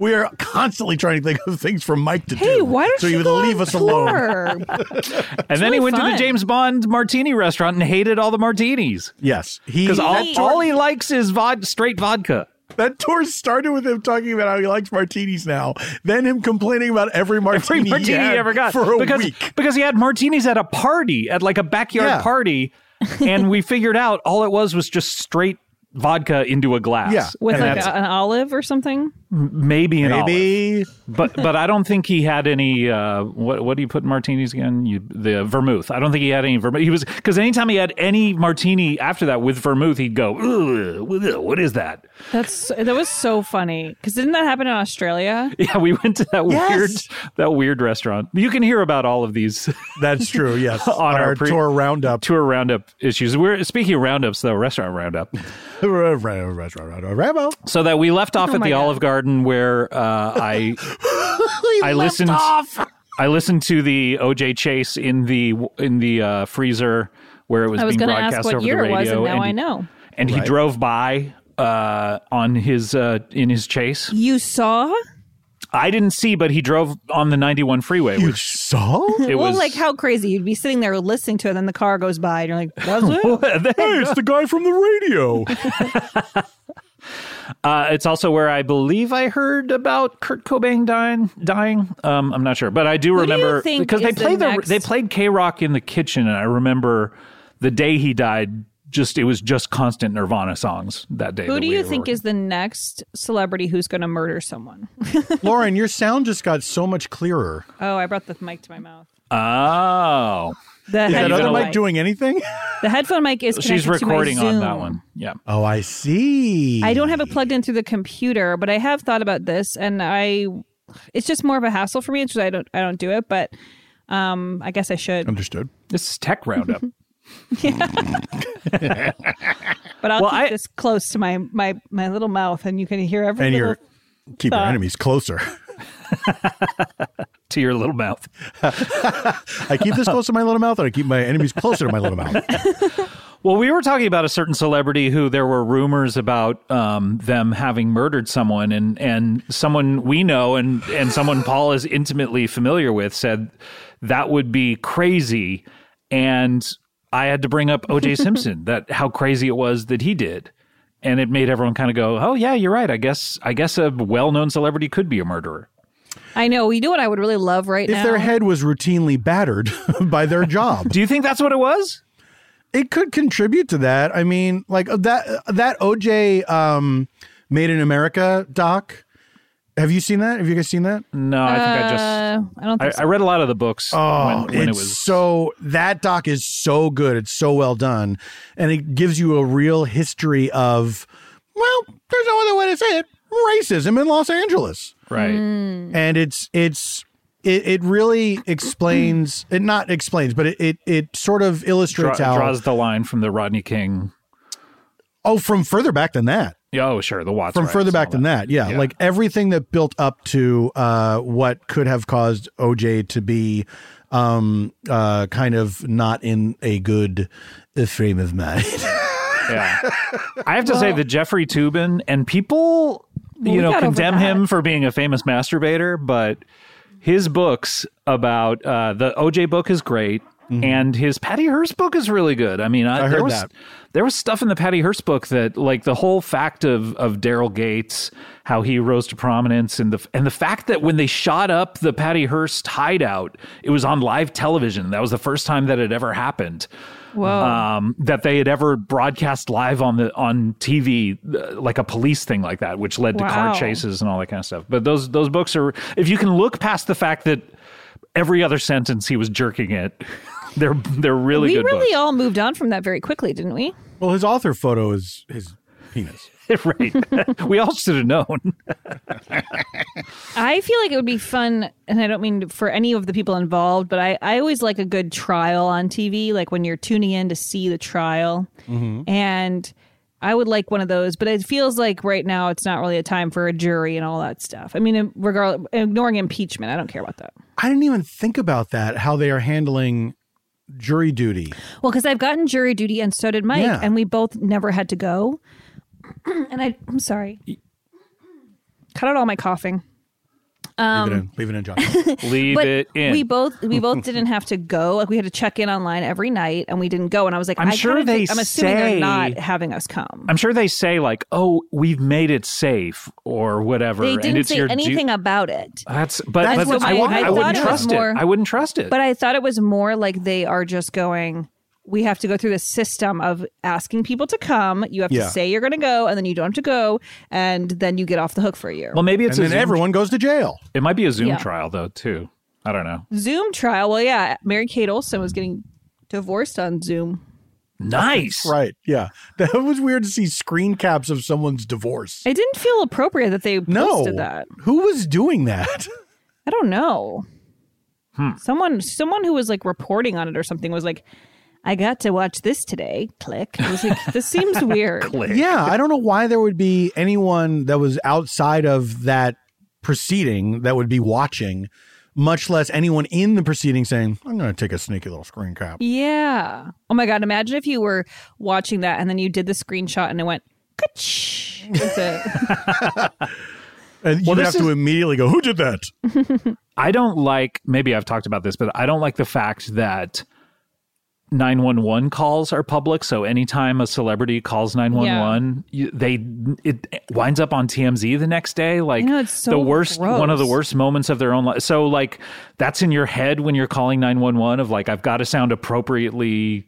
We are constantly trying to think of things for Mike to Hey, do. why don't so you he would go leave on us alone. tour? and then really he went to fun. the James Bond martini restaurant and hated all the martinis. Yes. He, Because all, He- all he likes is vod- straight vodka. that tour started with him talking about how he likes martinis now, then him complaining about every martini, Every martini he, he had ever got. for a because, week. because he had martinis at a party, at like a backyard Yeah. party. And we figured out all it was was just straight vodka into a glass. Yeah. With And like that's a, an olive or something? maybe an olive. Maybe. But but I don't think he had any. Uh, what what do you put in martinis again? You, the vermouth. I don't think he had any vermouth. He was because anytime he had any martini after that with vermouth, he'd go, "Ugh, what is that?" That's that was so funny. Because didn't that happen in Australia? Yeah, we went to that Yes. weird that weird restaurant. You can hear about all of these That's true, yes. On on our our pre- tour roundup. tour roundup issues. We're speaking of roundups, though. Restaurant roundup. Restaurant Rambo. So that we left off Oh at my the God. Olive Garden, where uh, I I listened. I listened to the O J chase in the in the uh, freezer where it was I was being going to broadcast ask what over year the it radio. was, and now he, I know. And he Right. drove by uh, on his uh, in his chase. You saw? I didn't see, but he drove on the ninety-one freeway, You which saw? it well, was like how crazy. You'd be sitting there listening to it, and then the car goes by, and you're like, that's it? Hey, it's the guy from the radio. Uh, it's also where I believe I heard about Kurt Cobain dying. Dying, um, I'm not sure, but I do Who do you remember think because they is the played the, next- they played K Rock in the kitchen, and I remember the day he died. Just it was just constant Nirvana songs that day. Who that do we you were think working. is the next celebrity who's going to murder someone? Lauren, your sound just got so much clearer. Oh, I brought the mic to my mouth. Oh, The Is that headphone other mic. mic doing anything? The headphone mic is she's connected to my recording on that Zoom. one. Yeah. Oh, I see. I don't have it plugged in through the computer, but I have thought about this, and I, it's just more of a hassle for me. It's just I don't, I don't do it, but um, I guess I should. Understood. This is Tech Roundup. But I'll Well, keep I- this close to my my my little mouth, and you can hear every And little. you're keep your thought. enemies closer. To your little mouth. I keep this close to my little mouth, and I keep my enemies closer to my little mouth. Well, we were talking about a certain celebrity who there were rumors about um, them having murdered someone, and, and someone we know and, and someone Paul is intimately familiar with said that would be crazy. And I had to bring up O J Simpson, that how crazy it was that he did. And it made everyone kind of go, oh, yeah, you're right. I guess I guess a well-known celebrity could be a murderer. I know. You know what I would really love right If now? their head was routinely battered by their job, Do you think that's what it was? it could contribute to that. I mean, like uh, that that O J um, Made in America doc. Have you seen that? Have you guys seen that? No, I think I just Uh, I don't I, think so. I read a lot of the books Oh, when, when it's it was so that doc is so good. It's so well done, and it gives you a real history of, well, there's no other way to say it, racism in Los Angeles, right. and it's it's it, it really explains it not explains, but it it, it sort of Draw, illustrates how draws the line from the Rodney King. oh from further back than that. Oh, sure, the Watts From riots further and back all than that, yeah. Yeah. Like everything that built up to uh, what could have caused O J to be um, uh, kind of not in a good uh, frame of mind. Yeah, I have to say that Jeffrey Toobin and people, Well, you we know, got over condemn that. him for being a famous masturbator, but his books about uh, the O J book is great. And his Patty Hearst book is really good. I mean, I, I there heard was that. there was stuff in the Patty Hearst book that, like, the whole fact of of Daryl Gates, how he rose to prominence, and the and the fact that when they shot up the Patty Hearst hideout, it was on live television. That was the first time that it ever happened. Whoa. Um, that they had ever broadcast live on the on T V, uh, like a police thing like that, which led to car Wow. chases and all that kind of stuff. But those those books are, if you can look past the fact that every other sentence he was jerking it, they're they're really we good really books. all moved on from that very quickly, didn't we? Well, his author photo is his penis. Right. We all should have known. I feel like it would be fun, and I don't mean for any of the people involved, but I, I always like a good trial on T V, like when you're tuning in to see the trial. And I would like one of those, but it feels like right now it's not really a time for a jury and all that stuff. I mean, regardless, ignoring impeachment, I don't care about that. I didn't even think about that, how they are handling jury duty. Well, because I've gotten jury duty, and so did Mike, Yeah. and we both never had to go. And I, I'm sorry. Cut out all my coughing. Leave it in. Leave it in, John. Leave But it in. we both we both didn't have to go. Like we had to check in online every night, and we didn't go. And I was like, I'm I sure kinda they think- I'm assuming say- they're not having us come. I'm sure they say like, "Oh, we've made it safe" or whatever. They and didn't it's say your du- anything about it. That's but, That's but what I, my- wouldn't, I I thought wouldn't it was trust it. more- I wouldn't trust it. But I thought it was more like they are just going, we have to go through the system of asking people to come. You have Yeah. to say you're going to go, and then you don't have to go, and then you get off the hook for a year. well, maybe it's And a then Zoom, everyone goes to jail. It might be a Zoom Yeah. trial though too. I don't know. Zoom trial. Well, yeah, Mary Kate Olsen was getting divorced on Zoom. Nice. Right. Yeah. That was weird to see screen caps of someone's divorce. It didn't feel appropriate that they No. posted that. Who was doing that? I don't know. Hmm. Someone, someone who was like reporting on it or something was like, "I got to watch this today." Click. I was like, this seems weird. Click. Yeah. I don't know why there would be anyone that was outside of that proceeding that would be watching, much less anyone in the proceeding saying, I'm going to take a sneaky little screen cap. Yeah. Oh my God. Imagine if you were watching that and then you did the screenshot and it went, ka-ch. With it. And Well, you this have to is- immediately go, who did that? I don't like, maybe I've talked about this, but I don't like the fact that nine one one calls are public. So anytime a celebrity calls nine one one, you, they it winds up on T M Z the next day. Like I know, it's so the worst, gross. one of the worst moments of their own life. So like that's in your head when you're calling nine one one of like, I've got to sound appropriately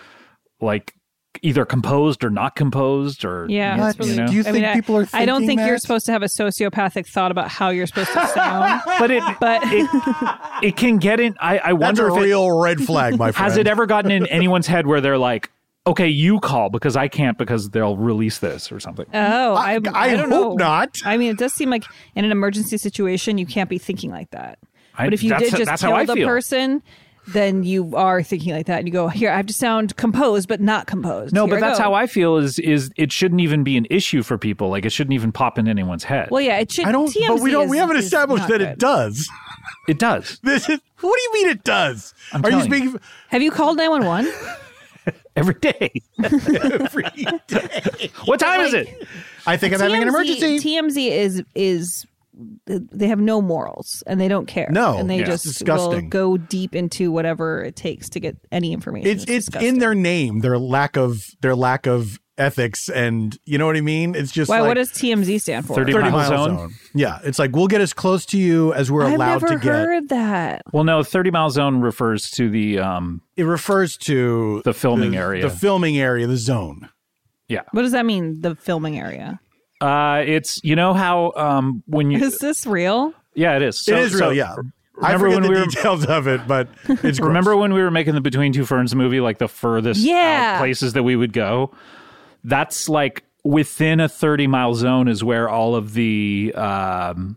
like either composed or not composed or Yeah. What? It's really, You know? Do you I think mean, I- people are I don't thinking think you're that? supposed to have a sociopathic thought about how you're supposed to sound. but it, But it, it can get in. I, I That's wonder a if it, real red flag, my friend. has it ever gotten in anyone's head where they're like, okay, you call because I can't because they'll release this or something. oh, I, I- I, I don't hope know. not. I mean, it does seem like in an emergency situation, you can't be thinking like that. I- But if you that's- did just that's how kill I the feel. person, then you are thinking like that. And you go, here, I have to sound composed, but not composed. No, Here but I that's go. how I feel is is it shouldn't even be an issue for people. Like it shouldn't even pop in anyone's head. Well, yeah, it should. I don't, T M Z but we don't, is- we haven't is established not that good. it does. It does. This is, what do you mean it does? I'm Are you telling you. speaking Have you called nine one one? Every day. every day? What time is it? I think I'm having an emergency. T M Z is is they have no morals and they don't care. No, and they yeah. just It's disgusting. will go deep into whatever it takes to get any information. It's it's disgusting. in their name, their lack of their lack of ethics, and you know what I mean. It's just Why? like What does T M Z stand for? thirty thirty mile mile zone? zone. Yeah, it's like we'll get as close to you as we're I've allowed never to get. heard that. Well, no, thirty mile zone refers to the um It refers to The filming area. the filming area, the zone. yeah. What does that mean? The filming area. Uh it's you know how um when you Is this real? yeah, it is. So, it is real, so yeah. I remember forget when the we were- details of it, but it's Remember gross. when we were making the Between Two Ferns movie, like the furthest Yeah. out places that we would go? That's like within a thirty mile zone is where all of the um,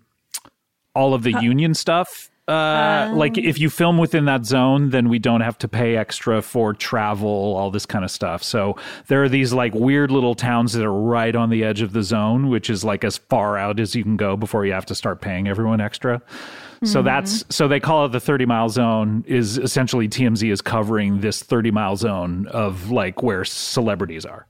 all of the union stuff. Uh, like if you film within that zone, then we don't have to pay extra for travel, all this kind of stuff. So there are these like weird little towns that are right on the edge of the zone, which is like as far out as you can go before you have to start paying everyone extra. So that's so they call it the thirty mile zone is essentially T M Z is covering this thirty mile zone of like where celebrities are.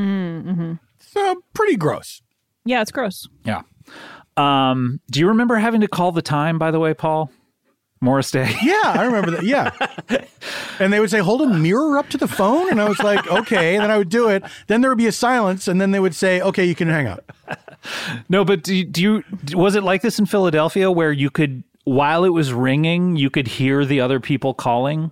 So pretty gross. Yeah, it's gross. Yeah. Um, do you remember having to call the time, by the way, Paul? Morris Day. Yeah, I remember that. Yeah. And they would say, hold a mirror up to the phone. And I was like, okay. And then I would do it. Then there would be a silence. And then they would say, okay, you can hang up. No, but do you, do you was it like this in Philadelphia where you could, while it was ringing, you could hear the other people calling?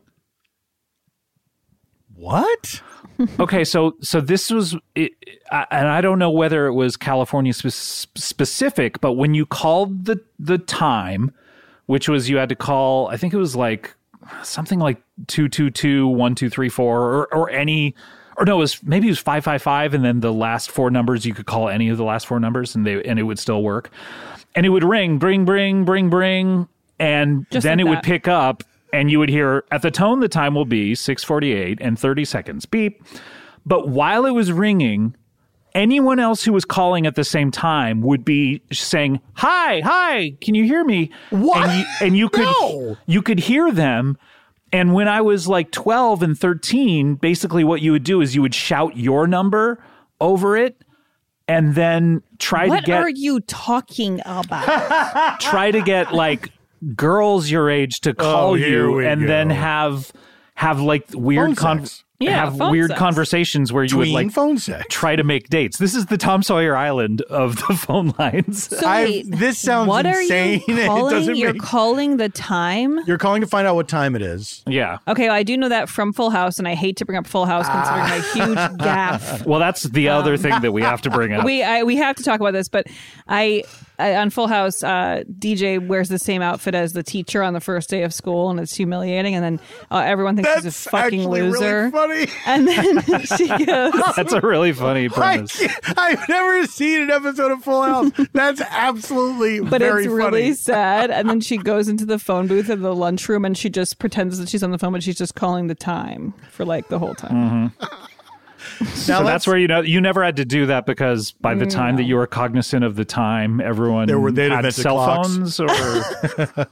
What? Okay, so so this was, it, I, and I don't know whether it was California spe- specific, but when you called the the time, which was you had to call, I think it was like something like two two two one two three four or or any, or no, it was maybe it was five five five, and then the last four numbers you could call any of the last four numbers, and they and it would still work, and it would ring, bring, bring, bring, bring, and Just then like it would that. pick up. And you would hear, at the tone, the time will be six forty-eight and thirty seconds. Beep. But while it was ringing, anyone else who was calling at the same time would be saying, hi, hi, can you hear me? What? And you, and you could, No. you could hear them. And when I was like twelve and thirteen, basically what you would do is you would shout your number over it. and then try what to get are you talking about? try to get like girls your age to call Oh, here you we and go. then have have like weird Phone con- sex. Yeah, have phone weird sex. conversations where you would Tween like phone sex. try to make dates. This is the Tom Sawyer Island of the phone lines. So I've- wait, this sounds what insane. Are you It calling? doesn't You're make- calling the time? You're calling to find out what time it is. Yeah. Okay, well, I do know that from Full House, and I hate to bring up Full House considering my huge gaffe. Well, that's the other thing that we have to bring up. We I, we have to talk about this, but I, I on Full House, uh, D J wears the same outfit as the teacher on the first day of school, and it's humiliating. And then uh, everyone thinks he's a That's fucking actually loser. really funny. And then she goes, That's a really funny I premise. can't- I've never seen an episode of Full House. That's absolutely but very it's really funny. sad. And then she goes into the phone booth in the lunchroom, and she just pretends that she's on the phone, but she's just calling the time for like the whole time. So Now that's let's- where you know you never had to do that because by the time that you were cognizant of the time, everyone There were- they'd had invented cell clocks. phones or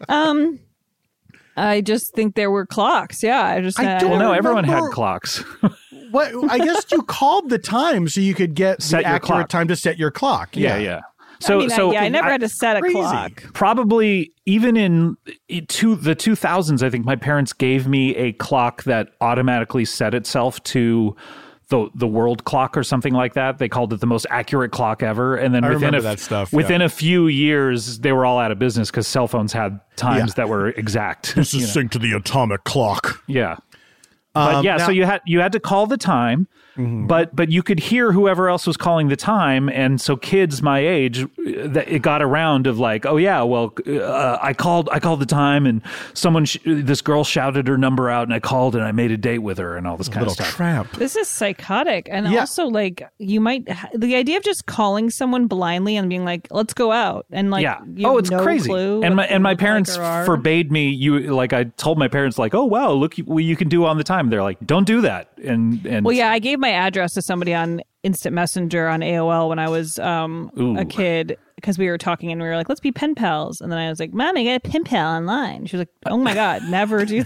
I just think there were clocks. Yeah, I just I I don't well, no, remember- everyone had clocks. What? I guess you called the time so you could get Set the your accurate clock. time to set your clock. yeah, yeah. So, I mean, I- so yeah, I never had to set a crazy. clock. probably even in it- to the two thousands, I think my parents gave me a clock that automatically set itself to the the world clock or something like that. They called it the most accurate clock ever. And then I within a, remember that stuff, within yeah. a few years, they were all out of business because cell phones had times Yeah. that were exact. This you is know? synced to the atomic clock. Yeah. But Um, yeah, now- so you had you had to call the time, but but you could hear whoever else was calling the time, and so kids my age, uh, that it got around of like, oh yeah, well, uh, I called I called the time, and someone sh- this girl shouted her number out, and I called and I made a date with her, and all this kind Little of stuff. tramp. This is psychotic. And Yeah. also, like, you might, the idea of just calling someone blindly and being like, let's go out. And, like, yeah. you Oh, have it's no crazy. clue And what my they and my look like parents or are. forbade me. You like I told my parents like, oh wow, look what you can do on the time. They're like, don't do that. And and Well, yeah, I gave my address to somebody on Instant Messenger on A O L when I was um, Ooh. a kid because we were talking and we were like, let's be pen pals. And then I was like, Mom, I got a pen pal online. She was like, oh my God, never do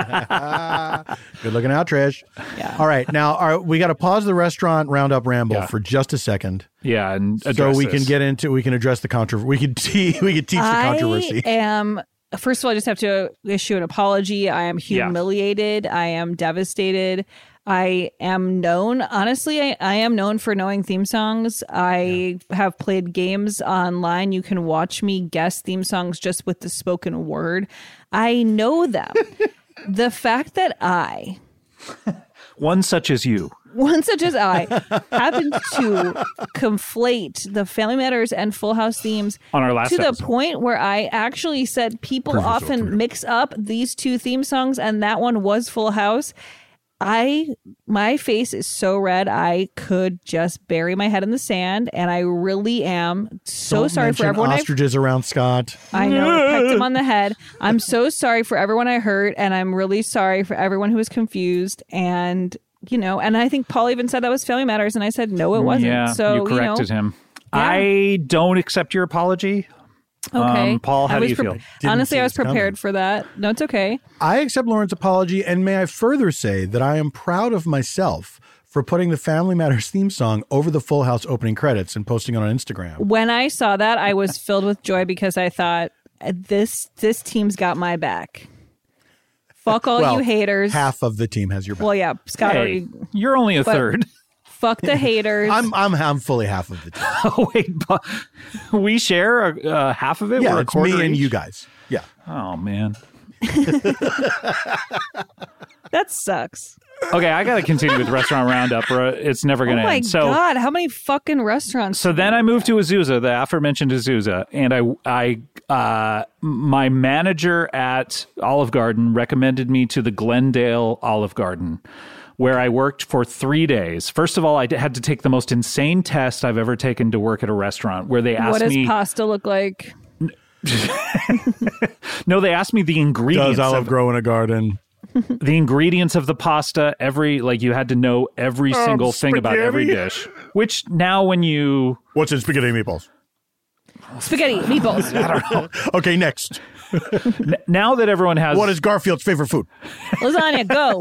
that. Good looking out, Trish. Yeah. All right, now all right, we got to pause the restaurant roundup ramble Yeah. for just a second, yeah, and so address we this. can get into we can address the controversy. We could te- we could teach the controversy. I am. First of all, I just have to issue an apology. I am Yeah. humiliated. I am devastated. I am known, honestly, I, I am known for knowing theme songs. I have played games online. You can watch me guess theme songs just with the spoken word. I know them. The fact that I, one such as you. one such as I, happen to conflate the Family Matters and Full House themes On our last to the episode. point where I actually said people often mix up these two theme songs, and that one was Full House. I my face is so red I could just bury my head in the sand, and I really am so Don't sorry for mention everyone. I, ostriches around Scott. I know, I pecked him on the head. I'm so sorry for everyone I hurt, and I'm really sorry for everyone who was confused. And you know, and I think Paul even said that was Family Matters, and I said no, it wasn't. Yeah, so you corrected know, him. I don't accept your apology. Okay, Um, Paul, how I do was you pre- feel? Didn't Honestly, see I was this coming. prepared for that. No, it's okay. I accept Lauren's apology, and may I further say that I am proud of myself for putting the Family Matters theme song over the Full House opening credits and posting it on Instagram. When I saw that, I was filled with joy because I thought this this team's got my back. Fuck all Well, you haters. Half of the team has your back. Well, yeah, Scott. Hey, already- you're only a But- third. Fuck the haters. I'm I'm I'm fully half of the team. Oh wait, but we share uh, half of it. Yeah, We're a it's quarter me and each? you guys. Yeah. Oh man. that sucks. Okay, I got to continue with restaurant roundup, or it's never going Oh to my end. So, god, how many fucking restaurants? so then I moved to Azusa, the aforementioned Azusa, and I, I, uh, my manager at Olive Garden recommended me to the Glendale Olive Garden, where I worked for three days. First of all, I had to take the most insane test I've ever taken to work at a restaurant, where they asked what does me. pasta look like? No, they asked me the ingredients. Does olive of, grow in a garden? the ingredients of the pasta, every like you had to know every Oh, single thing about every spaghetti. dish. Which now, when you What's in spaghetti and meatballs? Spaghetti, meatballs. Okay, next. N- now that everyone has What is Garfield's favorite food? Lasagna, go.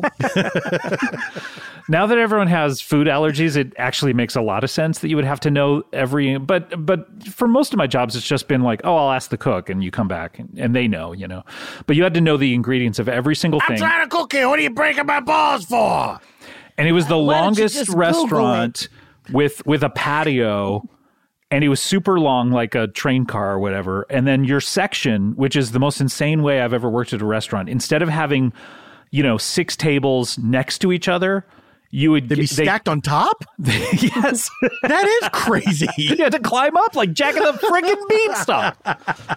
now that everyone has food allergies, it actually makes a lot of sense that you would have to know every. But but for most of my jobs, it's just been like, oh, I'll ask the cook, and you come back, and, and they know, you know. But you had to know the ingredients of every single thing. I'm trying to cook here. What are you breaking my balls for? And it was the Why don't you longest just Google restaurant with with a patio. And it was super long, like a train car or whatever. And then your section, which is the most insane way I've ever worked at a restaurant, instead of having, you know, six tables next to each other, you would They'd be they, stacked on top? Yes. That is crazy. You had to climb up like Jack of the friggin' Beanstalk.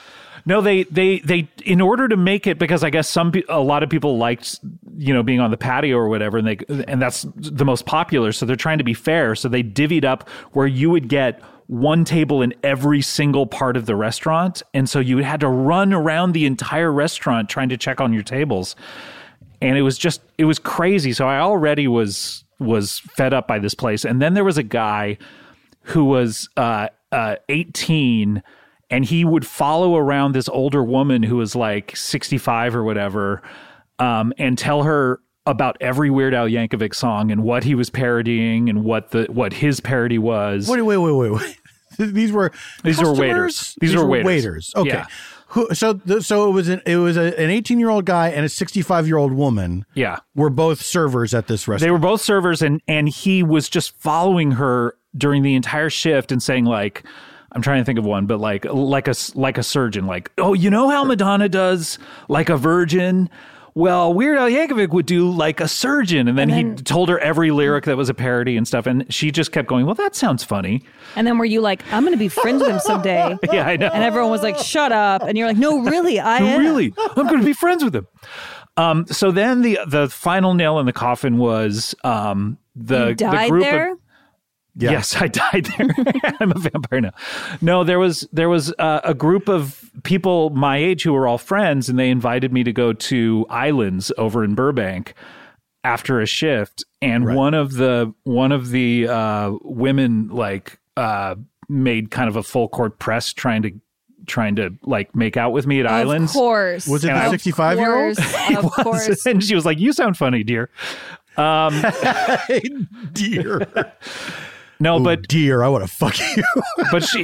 No, they, they, they, in order to make it, because I guess some, pe- a lot of people liked, you know, being on the patio or whatever, and they, and that's the most popular. So they're trying to be fair. So they divvied up where you would get one table in every single part of the restaurant. And so you had to run around the entire restaurant trying to check on your tables. And it was just, it was crazy. So I already was, was fed up by this place. And then there was a guy who was, uh, uh, eighteen, and he would follow around this older woman who was like sixty-five or whatever, um, and tell her about every Weird Al Yankovic song and what he was parodying and what the what his parody was. Wait, wait, wait, wait, wait. These were These customers? were waiters. These, These were, were waiters. waiters. Okay. Yeah. Who, so, the, so it was an it was a, an eighteen year old guy and a sixty-five year old woman. Yeah. Were both servers at this restaurant. They were both servers, and and he was just following her during the entire shift and saying like, I'm trying to think of one, but like like a like a surgeon, like, oh, you know how Madonna does like a virgin? Well, Weird Al Yankovic would do like a surgeon. And then, and then he told her every lyric that was a parody and stuff. And she just kept going, well, that sounds funny. And then were you like, I'm going to be friends with him someday? Yeah, I know. And everyone was like, shut up. And you're like, no, really, I no, am. Really, I'm going to be friends with him. Um, so then the the final nail in the coffin was um, the, you died the group there? of... Yeah. Yes, I died there. I'm a vampire now. No, there was there was uh, a group of people my age who were all friends, and they invited me to go to Islands over in Burbank after a shift. And right. one of the one of the uh, women like uh, made kind of a full court press trying to trying to like make out with me at of Islands. Of course, was it and the sixty-five year old? Of course, and she was like, "You sound funny, dear." Um, dear. No, oh, but dear, I want to fuck you. But she,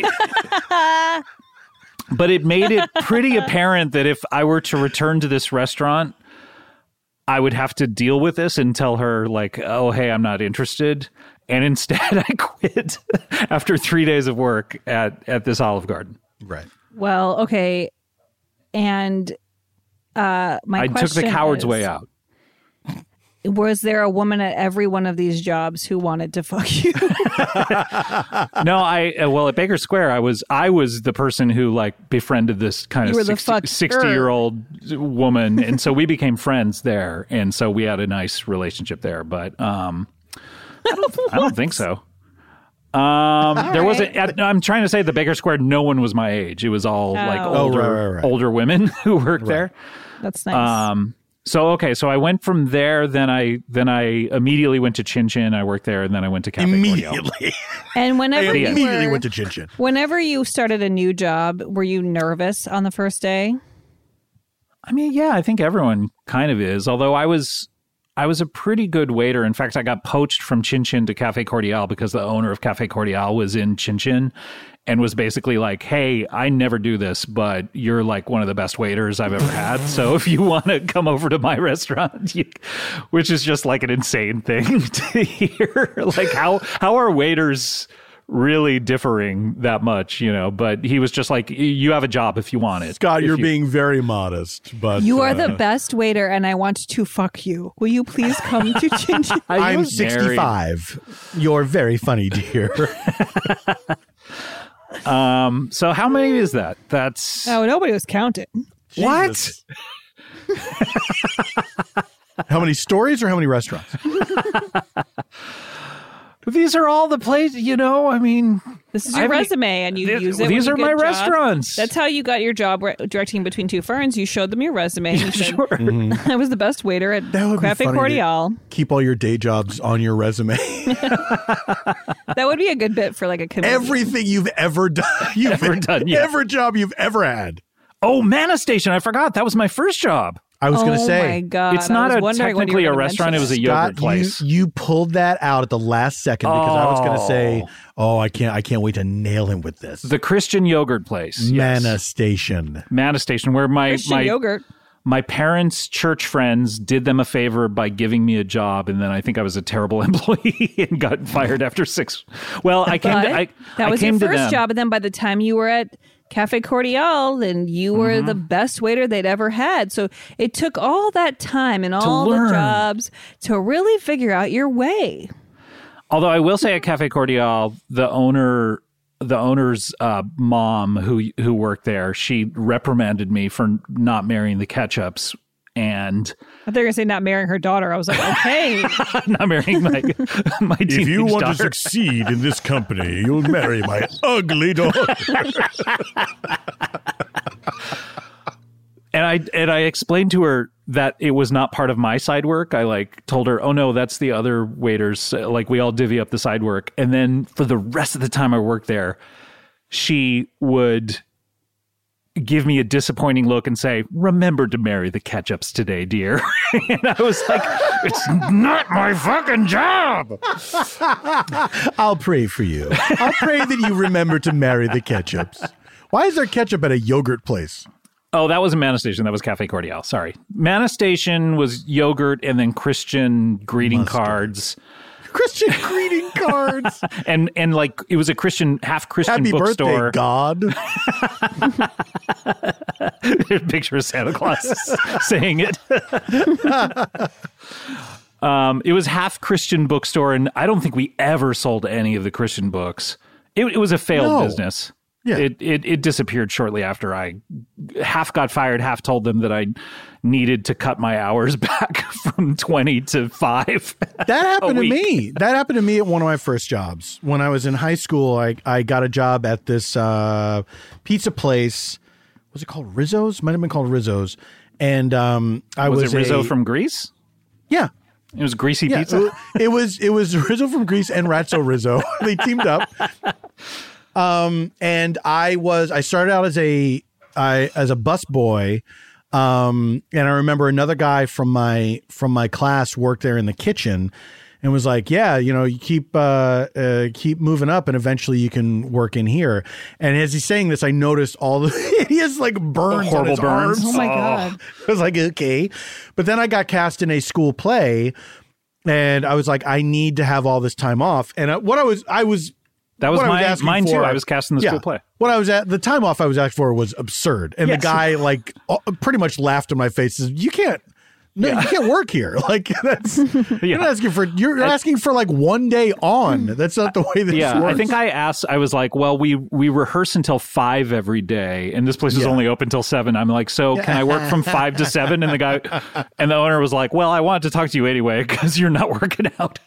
but it made it pretty apparent that if I were to return to this restaurant, I would have to deal with this and tell her like, "Oh, hey, I'm not interested." And instead, I quit after three days of work at at this Olive Garden. Right. Well, okay, and uh, my I question took the coward's is, way out. Was there a woman at every one of these jobs who wanted to fuck you? No, I well at Baker Square, I was I was the person who like befriended this kind you of sixty year old woman, and so we became friends there, and so we had a nice relationship there. But um, I don't, I don't think so. Um, there right. wasn't. At, I'm trying to say the Baker Square, no one was my age. It was all oh. like Oh, older right, right, right. older women who worked right. there. That's nice. Um. So okay, so I went from there. Then I then I immediately went to Chin Chin. I worked there, and then I went to Cafe Immediately. Cordial. And whenever I you immediately were, went to Chin Chin. Whenever you started a new job, were you nervous on the first day? I mean, yeah, I think everyone kind of is. Although I was I was a pretty good waiter. In fact, I got poached from Chin Chin to Cafe Cordial because the owner of Cafe Cordial was in Chin Chin and was basically like, hey, I never do this, but you're like one of the best waiters I've ever had. So if you want to come over to my restaurant, you, which is just like an insane thing to hear. Like how, how are waiters really differing that much, you know? But he was just like, you have a job if you want it. Scott, if you're you, being very modest, but You are uh, the best waiter, and I want to fuck you. Will you please come to Chin Chin? I'm was married. sixty-five. You're very funny, dear. Um, so how many is that? That's Oh, nobody was counting. what? Jesus. How many stories or how many restaurants? These are all the places, you know, I mean. This is your I mean, resume, and you th- use it. these when you are get my jobs. restaurants. That's how you got your job re- directing Between Two Ferns. You showed them your resume. And you said, Sure. Mm-hmm. I was the best waiter at That would be Cafe funny to- Cordial. Keep all your day jobs on your resume. That would be a good bit for like a comedian. Everything you've ever done. You've Ever done, yeah. Every job you've ever had. Oh, Manna Station. I forgot. That was my first job. I was oh going to say. Oh my God. It's not I a, was wondering when you technically were a gonna restaurant. It mention was a it. yogurt Scott, place. You, you pulled that out at the last second because I was going to say, oh, I can't I can't wait to nail him with this. The Christian yogurt place. Manna yes. Station. Manna Station, where my Christian my yogurt. my parents' church friends did them a favor by giving me a job, and then I think I was a terrible employee and got fired after six. Well, I came But to I, that I was came your to first them. job, and then by the time you were at Cafe Cordial, then you were Mm-hmm. the best waiter they'd ever had. So it took all that time and all the learn. jobs to really figure out your way. Although I will say at Cafe Cordial, the owner, the owner's uh, mom who who worked there, she reprimanded me for not marrying the Ketchups and I thought you were going to say not marrying her daughter. I was like, okay. not marrying my my teenage If you want daughter. to succeed in this company, you'll marry my ugly daughter. And I and I explained to her that it was not part of my side work. I like told her, "Oh no, that's the other waiters. Like we all divvy up the side work." And then for the rest of the time I worked there, she would give me a disappointing look and say, "Remember to marry the Ketchups today, dear." And I was like, "It's not my fucking job." I'll pray for you. I'll pray that you remember to marry the Ketchups. Why is there ketchup at a yogurt place? Oh, that wasn't Manna Station. That was Cafe Cordial. Sorry. Manna Station was yogurt and then Christian greeting Mustard. cards. Christian greeting cards. And and like it was a Christian, half Christian Happy bookstore. birthday, God. Picture of Santa Claus saying it. um, it was half Christian bookstore, and I don't think we ever sold any of the Christian books. It, it was a failed No. business. Yeah. It, it it disappeared shortly after I half got fired, half told them that I needed to cut my hours back from twenty to five. That happened to week. me. That happened to me at one of my first jobs. When I was in high school, I, I got a job at this uh, pizza place. Was it called Rizzo's? Might have been called Rizzo's. And um, I Was, was, it Rizzo a- from Greece? Yeah. It was greasy Yeah, pizza. it, it was it was Rizzo from Greece and Ratso Rizzo. They teamed up. Um, and I was I started out as a I as a bus boy. Um, and I remember another guy from my from my class worked there in the kitchen and was like, yeah, you know, you keep uh, uh keep moving up and eventually you can work in here. And as he's saying this, I noticed all the he has like burns The horrible on his burns. arms. Oh my God. I was like, okay. But then I got cast in a school play and I was like, I need to have all this time off. And I, what I was, I was, That was what I was my, asking mine too. for- I was cast in the yeah, school play. What I was at, the time off I was asking for was absurd. And Yes. the guy like uh, pretty much laughed in my face. Says, you can't, no, you can't work here. Like that's, you're not asking for, you're asking for like one day on. That's not the way this Yeah, works. I think I asked. I was like, "Well, we we rehearse until five every day, and this place is Yeah. only open till seven." I'm like, "So can I work from five to seven?" And the guy, and the owner was like, "Well, I wanted to talk to you anyway because you're not working out."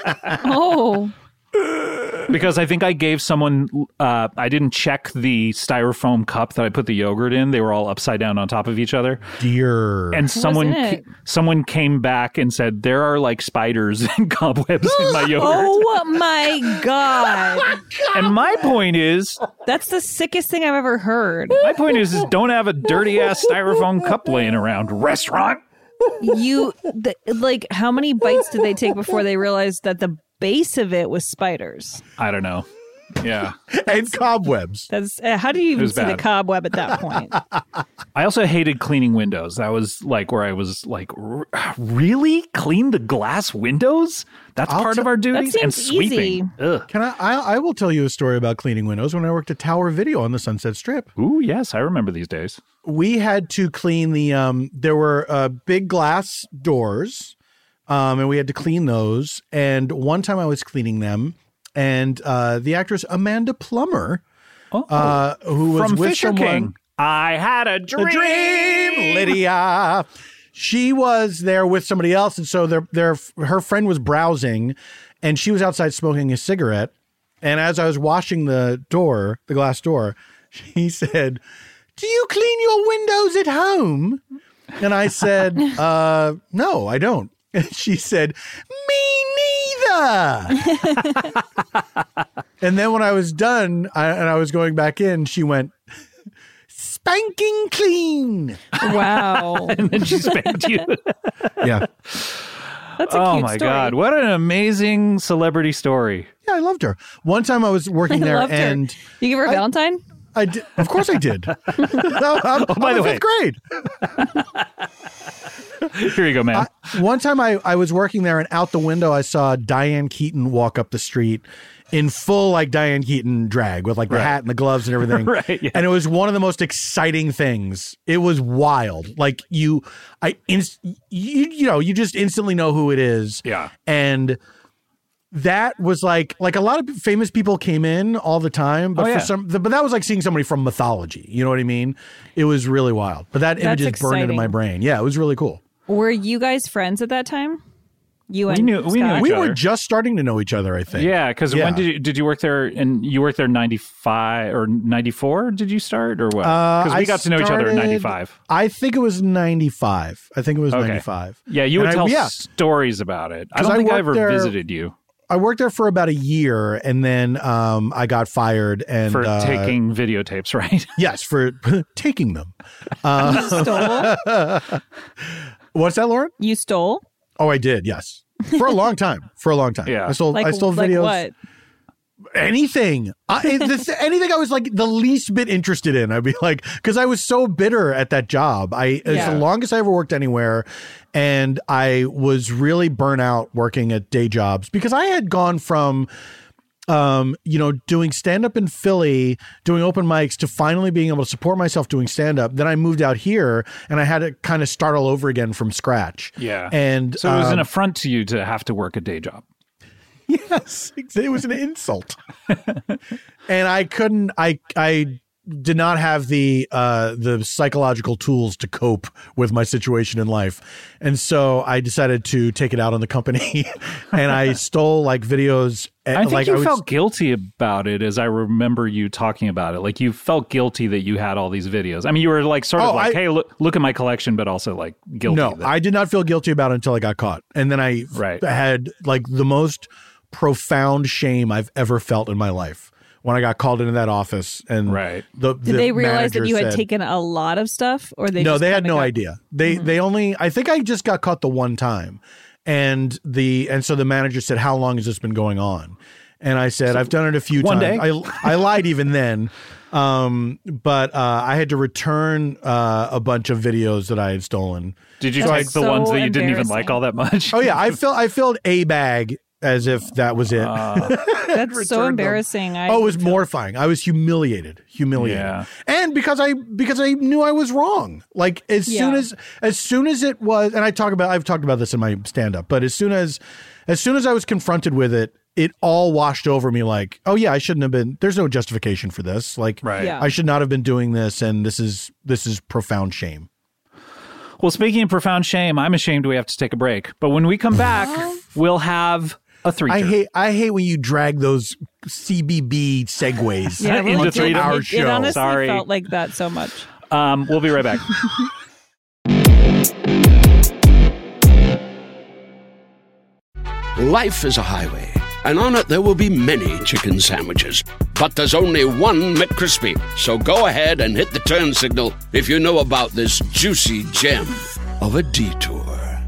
Oh, Because I think I gave someone, uh, I didn't check the styrofoam cup that I put the yogurt in. They were all upside down on top of each other. Dear. And someone in it? ca- someone came back and said, there are like spiders and cobwebs in my yogurt. oh my God. And my point is, That's the sickest thing I've ever heard. my point is, is don't have a dirty ass styrofoam cup laying around. Restaurant. You, the, like, how many bites did they take before they realized that the base of it was spiders? I don't know. Yeah. and cobwebs. That's uh, how do you even was see the bad. cobweb at that point? I also hated cleaning windows. That was like where I was like, "R- really? Clean the glass windows? That's I'll part t- of our duties? That And seems sweeping. easy. Ugh. Can I, I? I will tell you a story about cleaning windows. When I worked at Tower Video on the Sunset Strip, Ooh, yes. I remember these days. we had to clean the. Um, there were uh, big glass doors, um, and we had to clean those. And one time I was cleaning them, and uh, the actress Amanda Plummer, Oh, uh, who was from with Fisher someone, King. I had a dream. A dream, Lydia. She was there with somebody else, and so their their her friend was browsing, and she was outside smoking a cigarette. And as I was washing the door, the glass door, she said, "Do you clean your windows at home?" And I said, uh, "No, I don't." And she said, "Me neither." And then when I was done I, and I was going back in, she went, spanking clean. Wow. And then she spanked you. Yeah. That's a Oh cute my story. God. What an amazing celebrity story. Yeah, I loved her. One time I was working I there loved her. and You give her a I- Valentine? I did, of course I did. no, I'm, Oh, by I'm the in way. fifth grade. Here you go, man. I, one time I, I was working there and out the window I saw Diane Keaton walk up the street in full like Diane Keaton drag with like the Right. hat and the gloves and everything. Right, yeah. And it was one of the most exciting things. It was wild. Like you, I, inst- you, you know, you just instantly know who it is. Yeah. And that was like, like a lot of famous people came in all the time, but Oh, yeah. for some, but that was like seeing somebody from mythology. You know what I mean? It was really wild. But that image That's is burned into exciting. my brain. Yeah, it was really cool. Were you guys friends at that time? You and knew- we knew Scott? each We other. were just starting to know each other, I think. Yeah, because Yeah. when did you, did you work there? And you worked there ninety-five or ninety-four? Did you start or what? Because we Uh, I got to know each other in started- ninety-five. I think it was ninety-five. I think it was Okay. ninety-five. Yeah, you would And I- tell yeah. stories about it. I 'Cause don't I think I worked ever there- visited you I worked there for about a year, and then um, I got fired. And for uh, taking videotapes, right? yes, for taking them. Uh, You stole? what's that, Lauren? You stole? Oh, I did. Yes, for a long time. For a long time. Yeah. I stole. Like, I stole like videos. what? Anything, I, it- this, anything I was like the least bit interested in. I'd be like, because I was so bitter at that job. I it's Yeah. the longest I ever worked anywhere, and I was really burnt out working at day jobs because I had gone from, um, you know, doing stand up in Philly, doing open mics, to finally being able to support myself doing stand up. Then I moved out here, and I had to kind of start all over again from scratch. Yeah. and So it was an um, affront to you to have to work a day job. Yes, it was an insult. And I couldn't I I did not have the uh the psychological tools to cope with my situation in life. And so I decided to take it out on the company and I stole like videos I think like you I was, felt guilty about it, as I remember you talking about it. Like you felt guilty that you had all these videos. I mean, you were like sort of Oh, like, I- "Hey, look, look at my collection," but also like guilty. No, that- I did not feel guilty about it until I got caught. And then I Right. had like the most profound shame I've ever felt in my life when I got called into that office and Right. the, Did they realize that you had said, taken a lot of stuff, or they no, just they had kinda no got- idea. They Mm-hmm. they only I think I just got caught the one time. And the and so the manager said, "How long has this been going on?" And I said, "I've done it a few one times." day? I I lied even then. Um, but uh, I had to return uh, a bunch of videos that I had stolen. Did you That's take the so ones that you didn't even like embarrassing. all that much? Oh yeah, I filled I filled a bag as if that was it. That's so returned them. embarrassing. I Oh, it was mortifying. I was humiliated, humiliated, Yeah. and because I because I knew I was wrong. Like as soon Yeah. as as soon as it was, and I talk about I've talked about this in my stand up, but as soon as as soon as I was confronted with it, it all washed over me. Like, oh yeah, I shouldn't have been. There's no justification for this. Like, Right. Yeah. I should not have been doing this, and this is this is profound shame. Well, speaking of profound shame, I'm ashamed we have to take a break. But when we come back, we'll have a three. I hate I hate when you drag those C B B segues Yeah, well, into it, three did- to our it, it show. honestly Sorry. felt like that so much. Um, we'll be right back. Life is a highway, and on it there will be many chicken sandwiches. But there's only one McCrispy. So go ahead and hit the turn signal if you know about this juicy gem of a detour.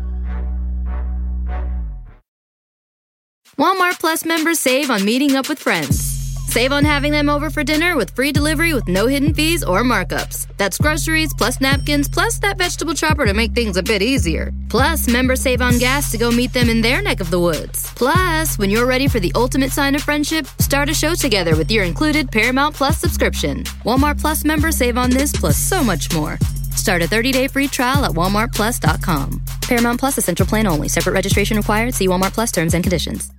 Walmart Plus members save on meeting up with friends. Save on having them over for dinner with free delivery with no hidden fees or markups. That's groceries plus napkins plus that vegetable chopper to make things a bit easier. Plus, members save on gas to go meet them in their neck of the woods. Plus, when you're ready for the ultimate sign of friendship, start a show together with your included Paramount Plus subscription. Walmart Plus members save on this plus so much more. Start a thirty-day free trial at walmart plus dot com. Paramount Plus Essential Plan only. Separate registration required. See Walmart Plus terms and conditions.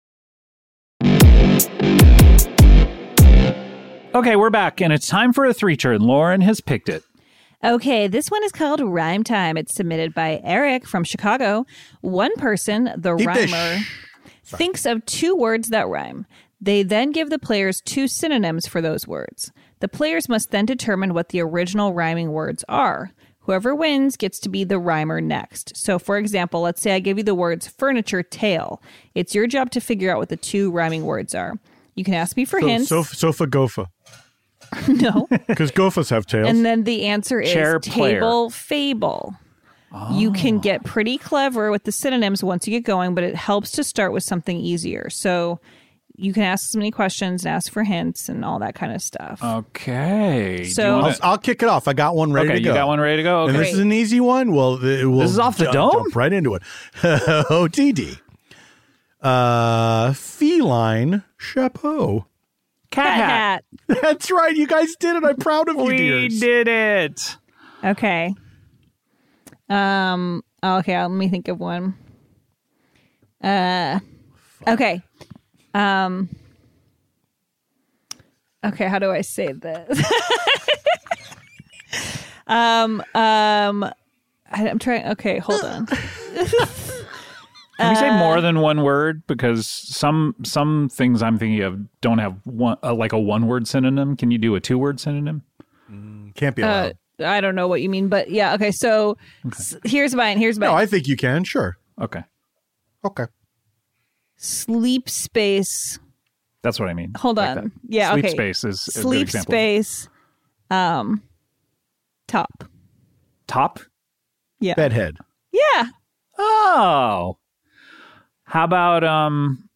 Okay, we're back, and it's time for a three-tur, and Lauren has picked it. Okay, this one is called Rhyme Time. It's submitted by Eric from Chicago. One person, the Deep dish. rhymer, thinks of two words that rhyme. They then give the players two synonyms for those words. The players must then determine what the original rhyming words are. Whoever wins gets to be the rhymer next. So, for example, let's say I give you the words furniture, tail. It's your job to figure out what the two rhyming words are. You can ask me for So, hints. sofa, sofa gofa. No. Because gophers have tails. And then the answer is Chair player. table fable. Oh. You can get pretty clever with the synonyms once you get going, but it helps to start with something easier. So you can ask as many questions and ask for hints and all that kind of stuff. Okay. So- Do you wanna- I'll, I'll kick it off. I got one ready okay, to go. you got one ready to go? Okay. And this is an easy one. Well, it will This is off the jump, dome? Jump right into it. O T D. Uh, feline chapeau. Cat hat. That's right. You guys did it. I'm proud of you, We dears. did it. Okay. Um. Okay. Let me think of one. Uh. Okay. Um. Okay. How do I say this? um. Um. I, I'm trying. Okay. Hold on. Can we say more than one word? Because some some things I'm thinking of don't have one uh, like a one word synonym. Can you do a two word synonym? Can't be Uh, allowed. I don't know what you mean, but yeah. Okay. So s- here's mine. Here's mine. no, I think you can. Sure. Okay, Okay. Sleep space. that's what I mean. Hold Like on. that. Yeah. Sleep okay. space is a good sleep example. space. Um. Top. Top. Yeah. Bedhead. Yeah. Oh, how about um,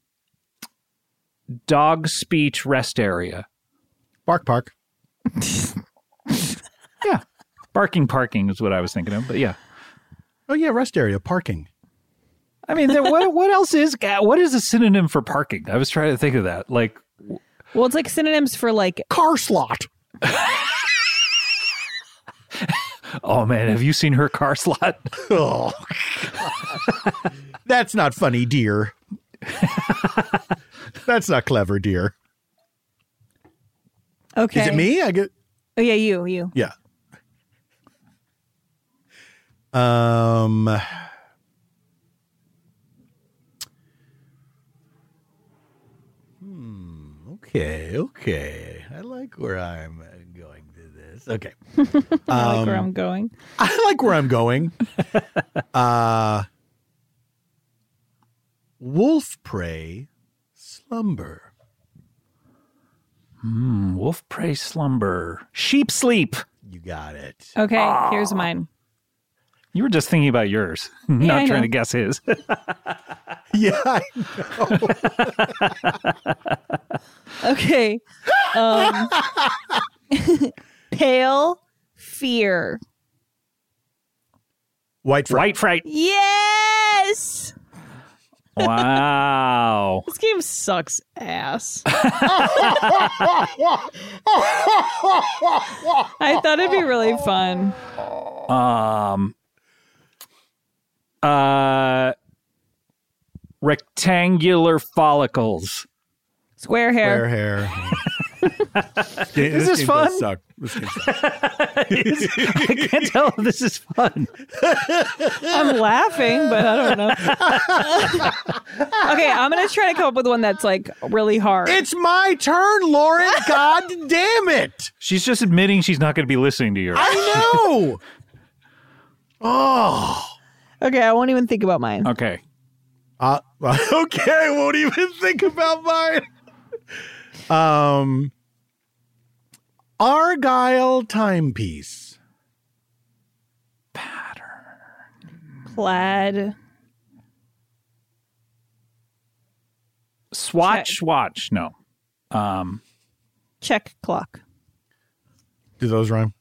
dog speech rest area? Bark park. Yeah, barking parking is what I was thinking of. But yeah, Oh, yeah. Rest area. Parking. I mean, there, what what else is what is a synonym for parking? I was trying to think of that. Like, Well, it's like synonyms for like. Car slot. oh man, have you seen her car slot? Oh, that's not funny, dear. That's not clever, dear. Okay. Is it me? I get. Oh yeah, you you. Yeah. Um. Hmm. Okay. Okay. I like where I'm going to this. Okay. I like where Um, I'm going. I like where I'm going. uh. Wolf prey slumber. Hmm, wolf prey slumber, sheep sleep. You got it. Okay, here's mine. You were just thinking about yours, not I trying know. to guess his. Yeah. I Okay. Um, pale fear. White fright. White fright. Yes. Wow. This game sucks ass. I thought it'd be really fun. Um. Uh. Rectangular follicles. Square hair. Square hair. Is this fun? Suck. This game sucks. I can't tell if this is fun. I'm laughing, but I don't know. Okay, I'm gonna try to come up with one that's like really hard. It's my turn, Lauren. God damn it. She's just admitting she's not going to be listening to yours. I know. Oh. Okay, I won't even think about mine. Okay. Uh, okay, I won't even think about mine. Um, Argyle timepiece. Plaid. Swatch watch. No. Um. Check clock. Do those rhyme?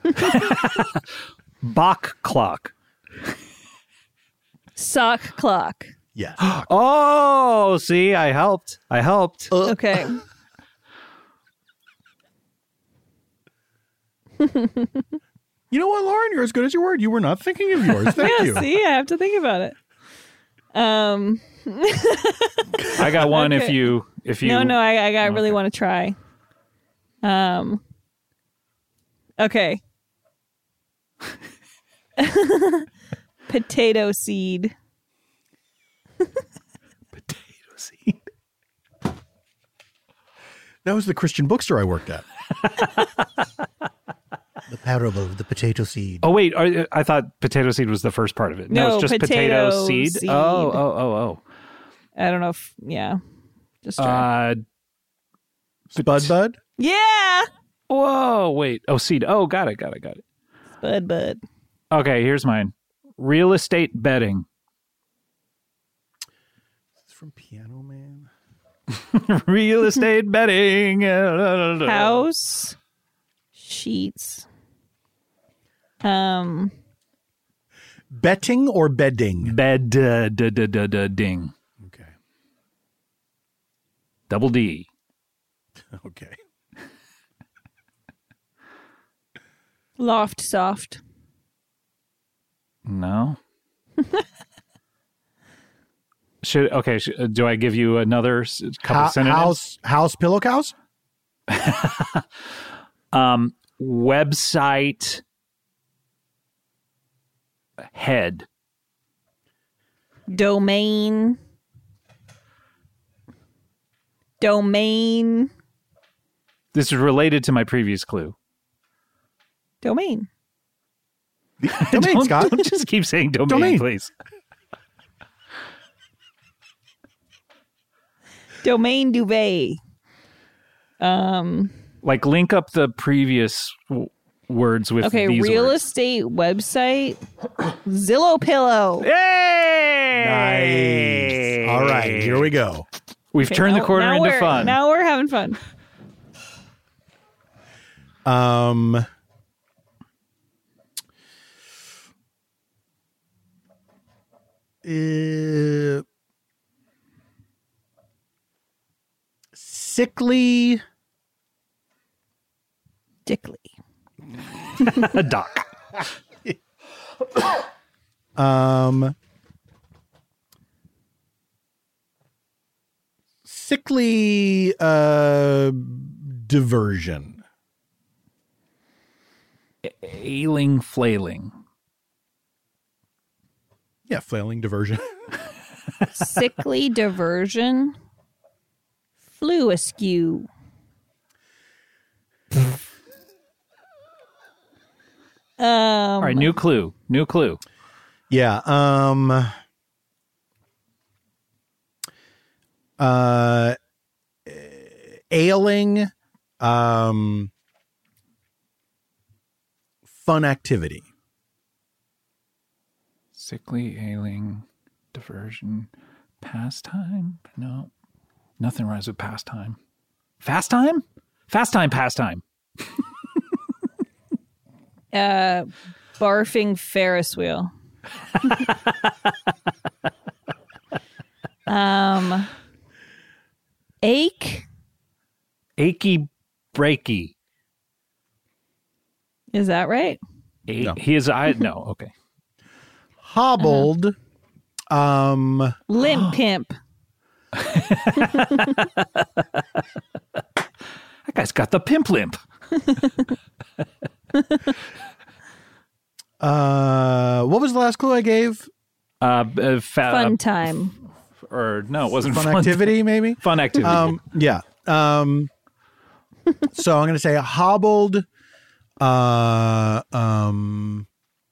Bach clock. Sock clock. Yes. Oh, see, I helped. I helped. Okay. You know what, Lauren? You're as good as your word. You were not thinking of yours. Thank Yeah, you. see, I have to think about it. Um I got one. If Okay. you, if you. No, no, I I, I really want to try. Um Okay. Potato seed. Potato seed. That was the Christian bookstore I worked at. The parable of the potato seed. Oh wait, are, I thought potato seed was the first part of it. No, it's just potato, potato seed. seed. Oh, oh, oh, I don't know if yeah. Just oh. try. Uh, Spud Bud? yeah. Whoa, wait. Oh, seed. Oh, got it, got it, got it. Bud, bud. Okay, here's mine. Real estate betting. It's from Piano Man. Real estate betting. House sheets. Um, Betting or bedding? Bed uh, da, da, da, da, ding. Okay. Double D. Okay. loft soft. No. Should okay? Should, do I give you another s- couple Ho- synonyms? house house pillow cows? um, website head. Domain. Domain. This is related to my previous clue. Domain. Domain, don't, Scott. Don't just keep saying domain, Domain. please. Domain duvet. Um. Like link up the previous w- words with Okay. these Real words. estate website. Zillow Pillow. Hey! Nice. All right, here we go. We've Okay, turned now- the corner now into we're- fun. Now we're having fun. Um, uh, sickly. Dickley. A doc. Um, sickly uh, diversion. Ailing, flailing. Yeah, flailing diversion. Sickly diversion. Flu askew. Um, All right, new clue. New clue. Yeah. Um. Uh. Ailing. Um. Fun activity. Sickly, ailing, diversion, pastime. No, nothing rhymes with pastime. Fast time? Fast time, pastime. uh, barfing Ferris wheel. um, ache. Achy, breaky. Is that right? A- No. He is. I no. Okay. Hobbled. Um. Limp pimp. That guy's got the pimp limp. Uh. What was the last clue I gave? Uh, uh, fa- Fun time. or no, it wasn't Fun, fun activity, maybe. Fun activity. Um. Yeah. Um. So I'm going to say hobbled. Uh. Um.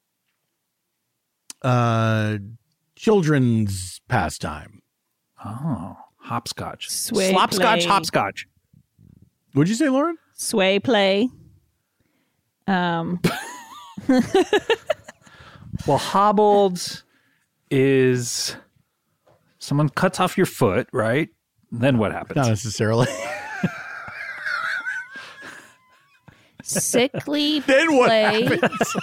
Uh. Children's pastime. oh, hopscotch. Sway Slopscotch, play. hopscotch. What'd you say, Lauren? Sway play. Um, Well, hobbled is someone cuts off your foot, right? Then what happens? Not necessarily. sickly Then what play. happens?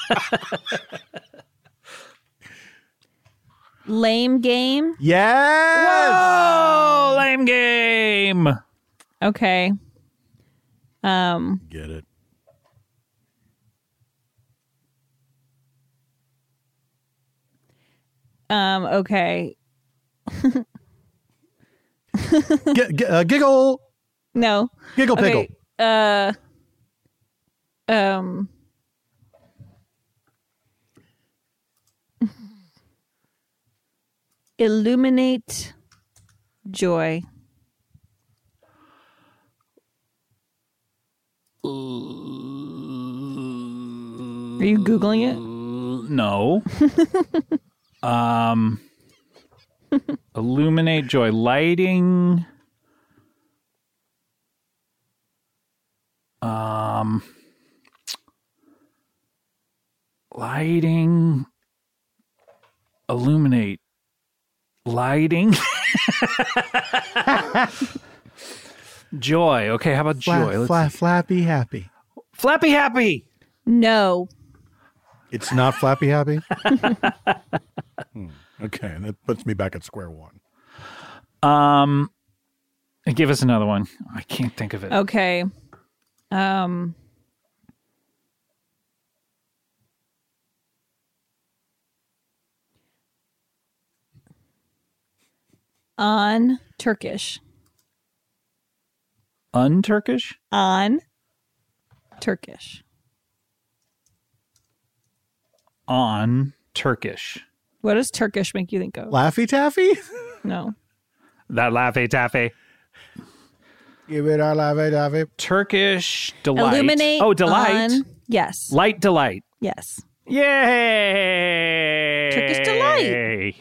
Lame game. Yes. Oh, lame game. Okay. Um, Get it. um, okay. G- g- uh, giggle. No. Giggle pickle. Okay. Uh, um, illuminate joy. Are you Googling it? No. um, illuminate joy, lighting. Um, Um, lighting, illuminate, lighting. Joy. Okay, how about Fla- joy? Let's fla- see. flappy happy. Flappy Happy. No. It's not Flappy Happy? Hmm. Okay, and that puts me back at square one. Um, give us another one. I can't think of it. Okay. Um. On Turkish. Un-Turkish? On Turkish. On Turkish. What does Turkish make you think of? Laffy Taffy? No. That Laffy Taffy. Give it a Laffy Taffy. Turkish delight. Illuminate. Oh, delight. On, yes. Light delight. Yes. Yay! Turkish delight.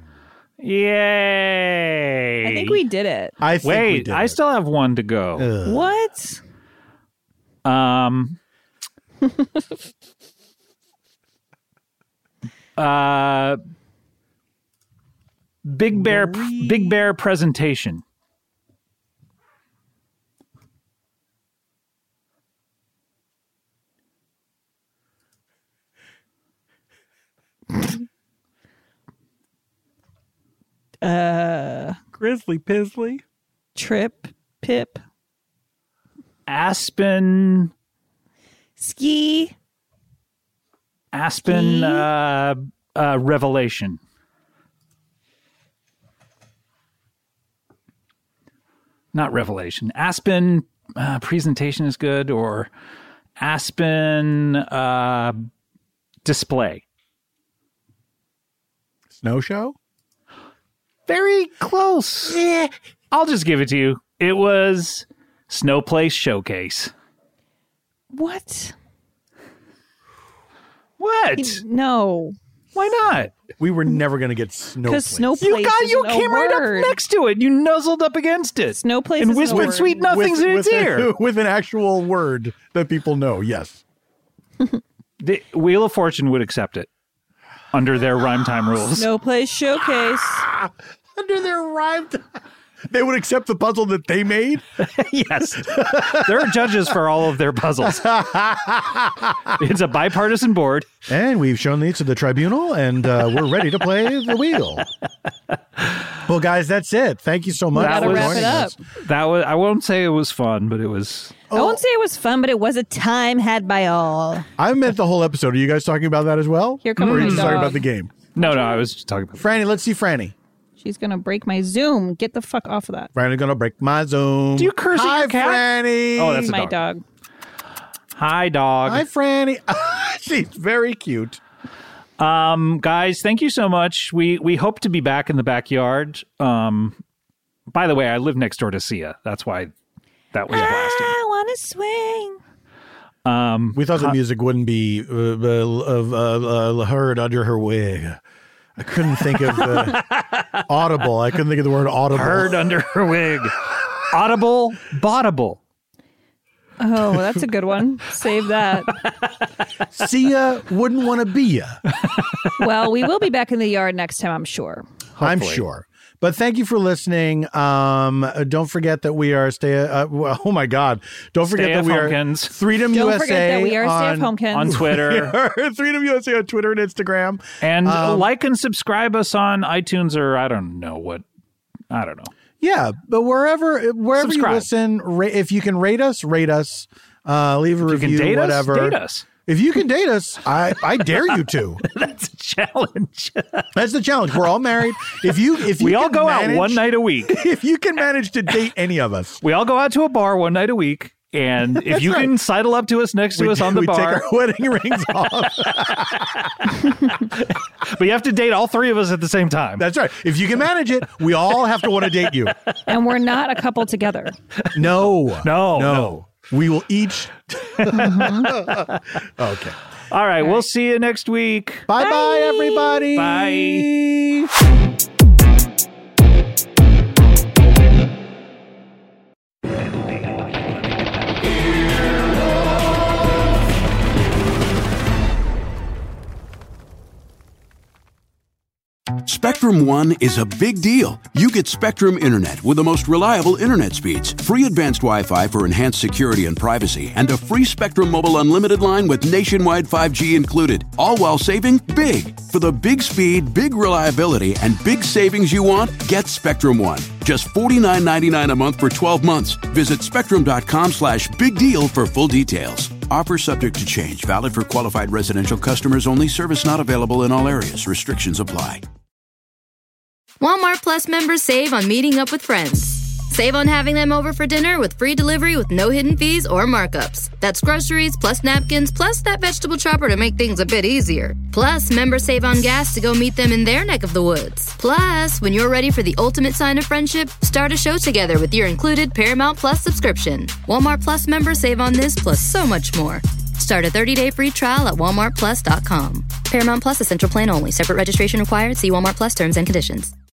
Yay! I think we did it. I think we Wait, did I it. still have one to go. Ugh. What? Um. uh. Big Bear. Big Bear presentation. Uh, Grizzly Pizzly. Trip. Pip. Aspen. Ski. Aspen. Ski? Uh, uh, revelation. Not revelation. Aspen uh, presentation is good, or Aspen uh, display. Snow Show? Very close. I'll just give it to you. It was Snow Place Showcase. What? What? No. Why not? We were never going to get Snow Because Place. Snow Place You got you isn't a came right word. up next to it. You nuzzled up against it. Snow Place and isn't a whispered word. sweet nothings in its with, ear. with an actual word that people know, yes. The Wheel of Fortune would accept it under their rhyme time rules. Snow Place Showcase. Under their rhyme time. They would accept the puzzle that they made? Yes. There are judges for all of their puzzles. It's a bipartisan board. And we've shown these to the tribunal, and uh, we're ready to play the wheel. Well, guys, that's it. Thank you so much That for was- Wrap joining it up. us. That was I won't say it was fun, but it was I won't say it was fun, but it was a time had by all. I meant the whole episode. Are you guys talking about that as well? Here comes Or are you my just talking dog. about the game? No, no, I was just talking about Franny, let's see Franny. She's going to break my Zoom. Get the fuck off of that. Franny's going to break my Zoom. Do you curse at Hi, your cat? Franny. Oh, that's a my dog. dog. Hi, dog. Hi, Franny. She's very cute. Um, guys, thank you so much. We we hope to be back in the backyard. Um, by the way, I live next door to Sia. That's why that was blasting. I want to swing. Um, We thought the music wouldn't be uh, uh, uh, uh, heard under her wig. I couldn't think of uh, audible. I couldn't think of the word audible. heard under her wig. Audible, bottable. Oh, that's a good one. Save that. Sia wouldn't want to be ya. Well, we will be back in the yard next time, I'm sure. I'm Hopefully. sure. But thank you for listening. Um, uh, don't forget that we are stay. Uh, well, oh my God! Don't forget Stay that at we are Homekins. Freedom Don't U S A forget that we are on, Stay Homekins. On Twitter. Freedom U S A on Twitter and Instagram. And Um, like and subscribe us on iTunes or I don't know what. I don't know. Yeah, but wherever wherever Subscribe. you listen, ra- if you can rate us, rate us. Uh, leave a You review, can date whatever. us. Date us. If you can date us, I, I dare you to. That's a challenge. That's the challenge. We're all married. If you if you we all can go manage, out one night a week. If you can manage to date any of us, We all go out to a bar one night a week. And if That's you right. can sidle up to us next to we, us on the we take bar, our wedding rings off. but you have to date all three of us at the same time. That's right. If you can manage it, we all have to want to date you. And we're not a couple together. No, No, no. no. We will each. Okay. All right, we'll see you next week. Bye bye, everybody. Bye. Spectrum One is a big deal. You get Spectrum Internet with the most reliable internet speeds, free advanced Wi-Fi for enhanced security and privacy, and a free Spectrum Mobile Unlimited line with nationwide five G included, all while saving big. For the big speed, big reliability, and big savings you want, get Spectrum One. Just forty-nine ninety-nine a month for twelve months. Visit spectrum.com slash big deal for full details. Offer subject to change. Valid for qualified residential customers only. Service not available in all areas. Restrictions apply. Walmart Plus members save on meeting up with friends. Save on having them over for dinner with free delivery with no hidden fees or markups. That's groceries plus napkins plus that vegetable chopper to make things a bit easier. Plus, members save on gas to go meet them in their neck of the woods. Plus, when you're ready for the ultimate sign of friendship, start a show together with your included Paramount Plus subscription. Walmart Plus members save on this plus so much more. Start a thirty-day free trial at walmart plus dot com. Paramount Plus Essential Plan only. Separate registration required. See Walmart Plus terms and conditions.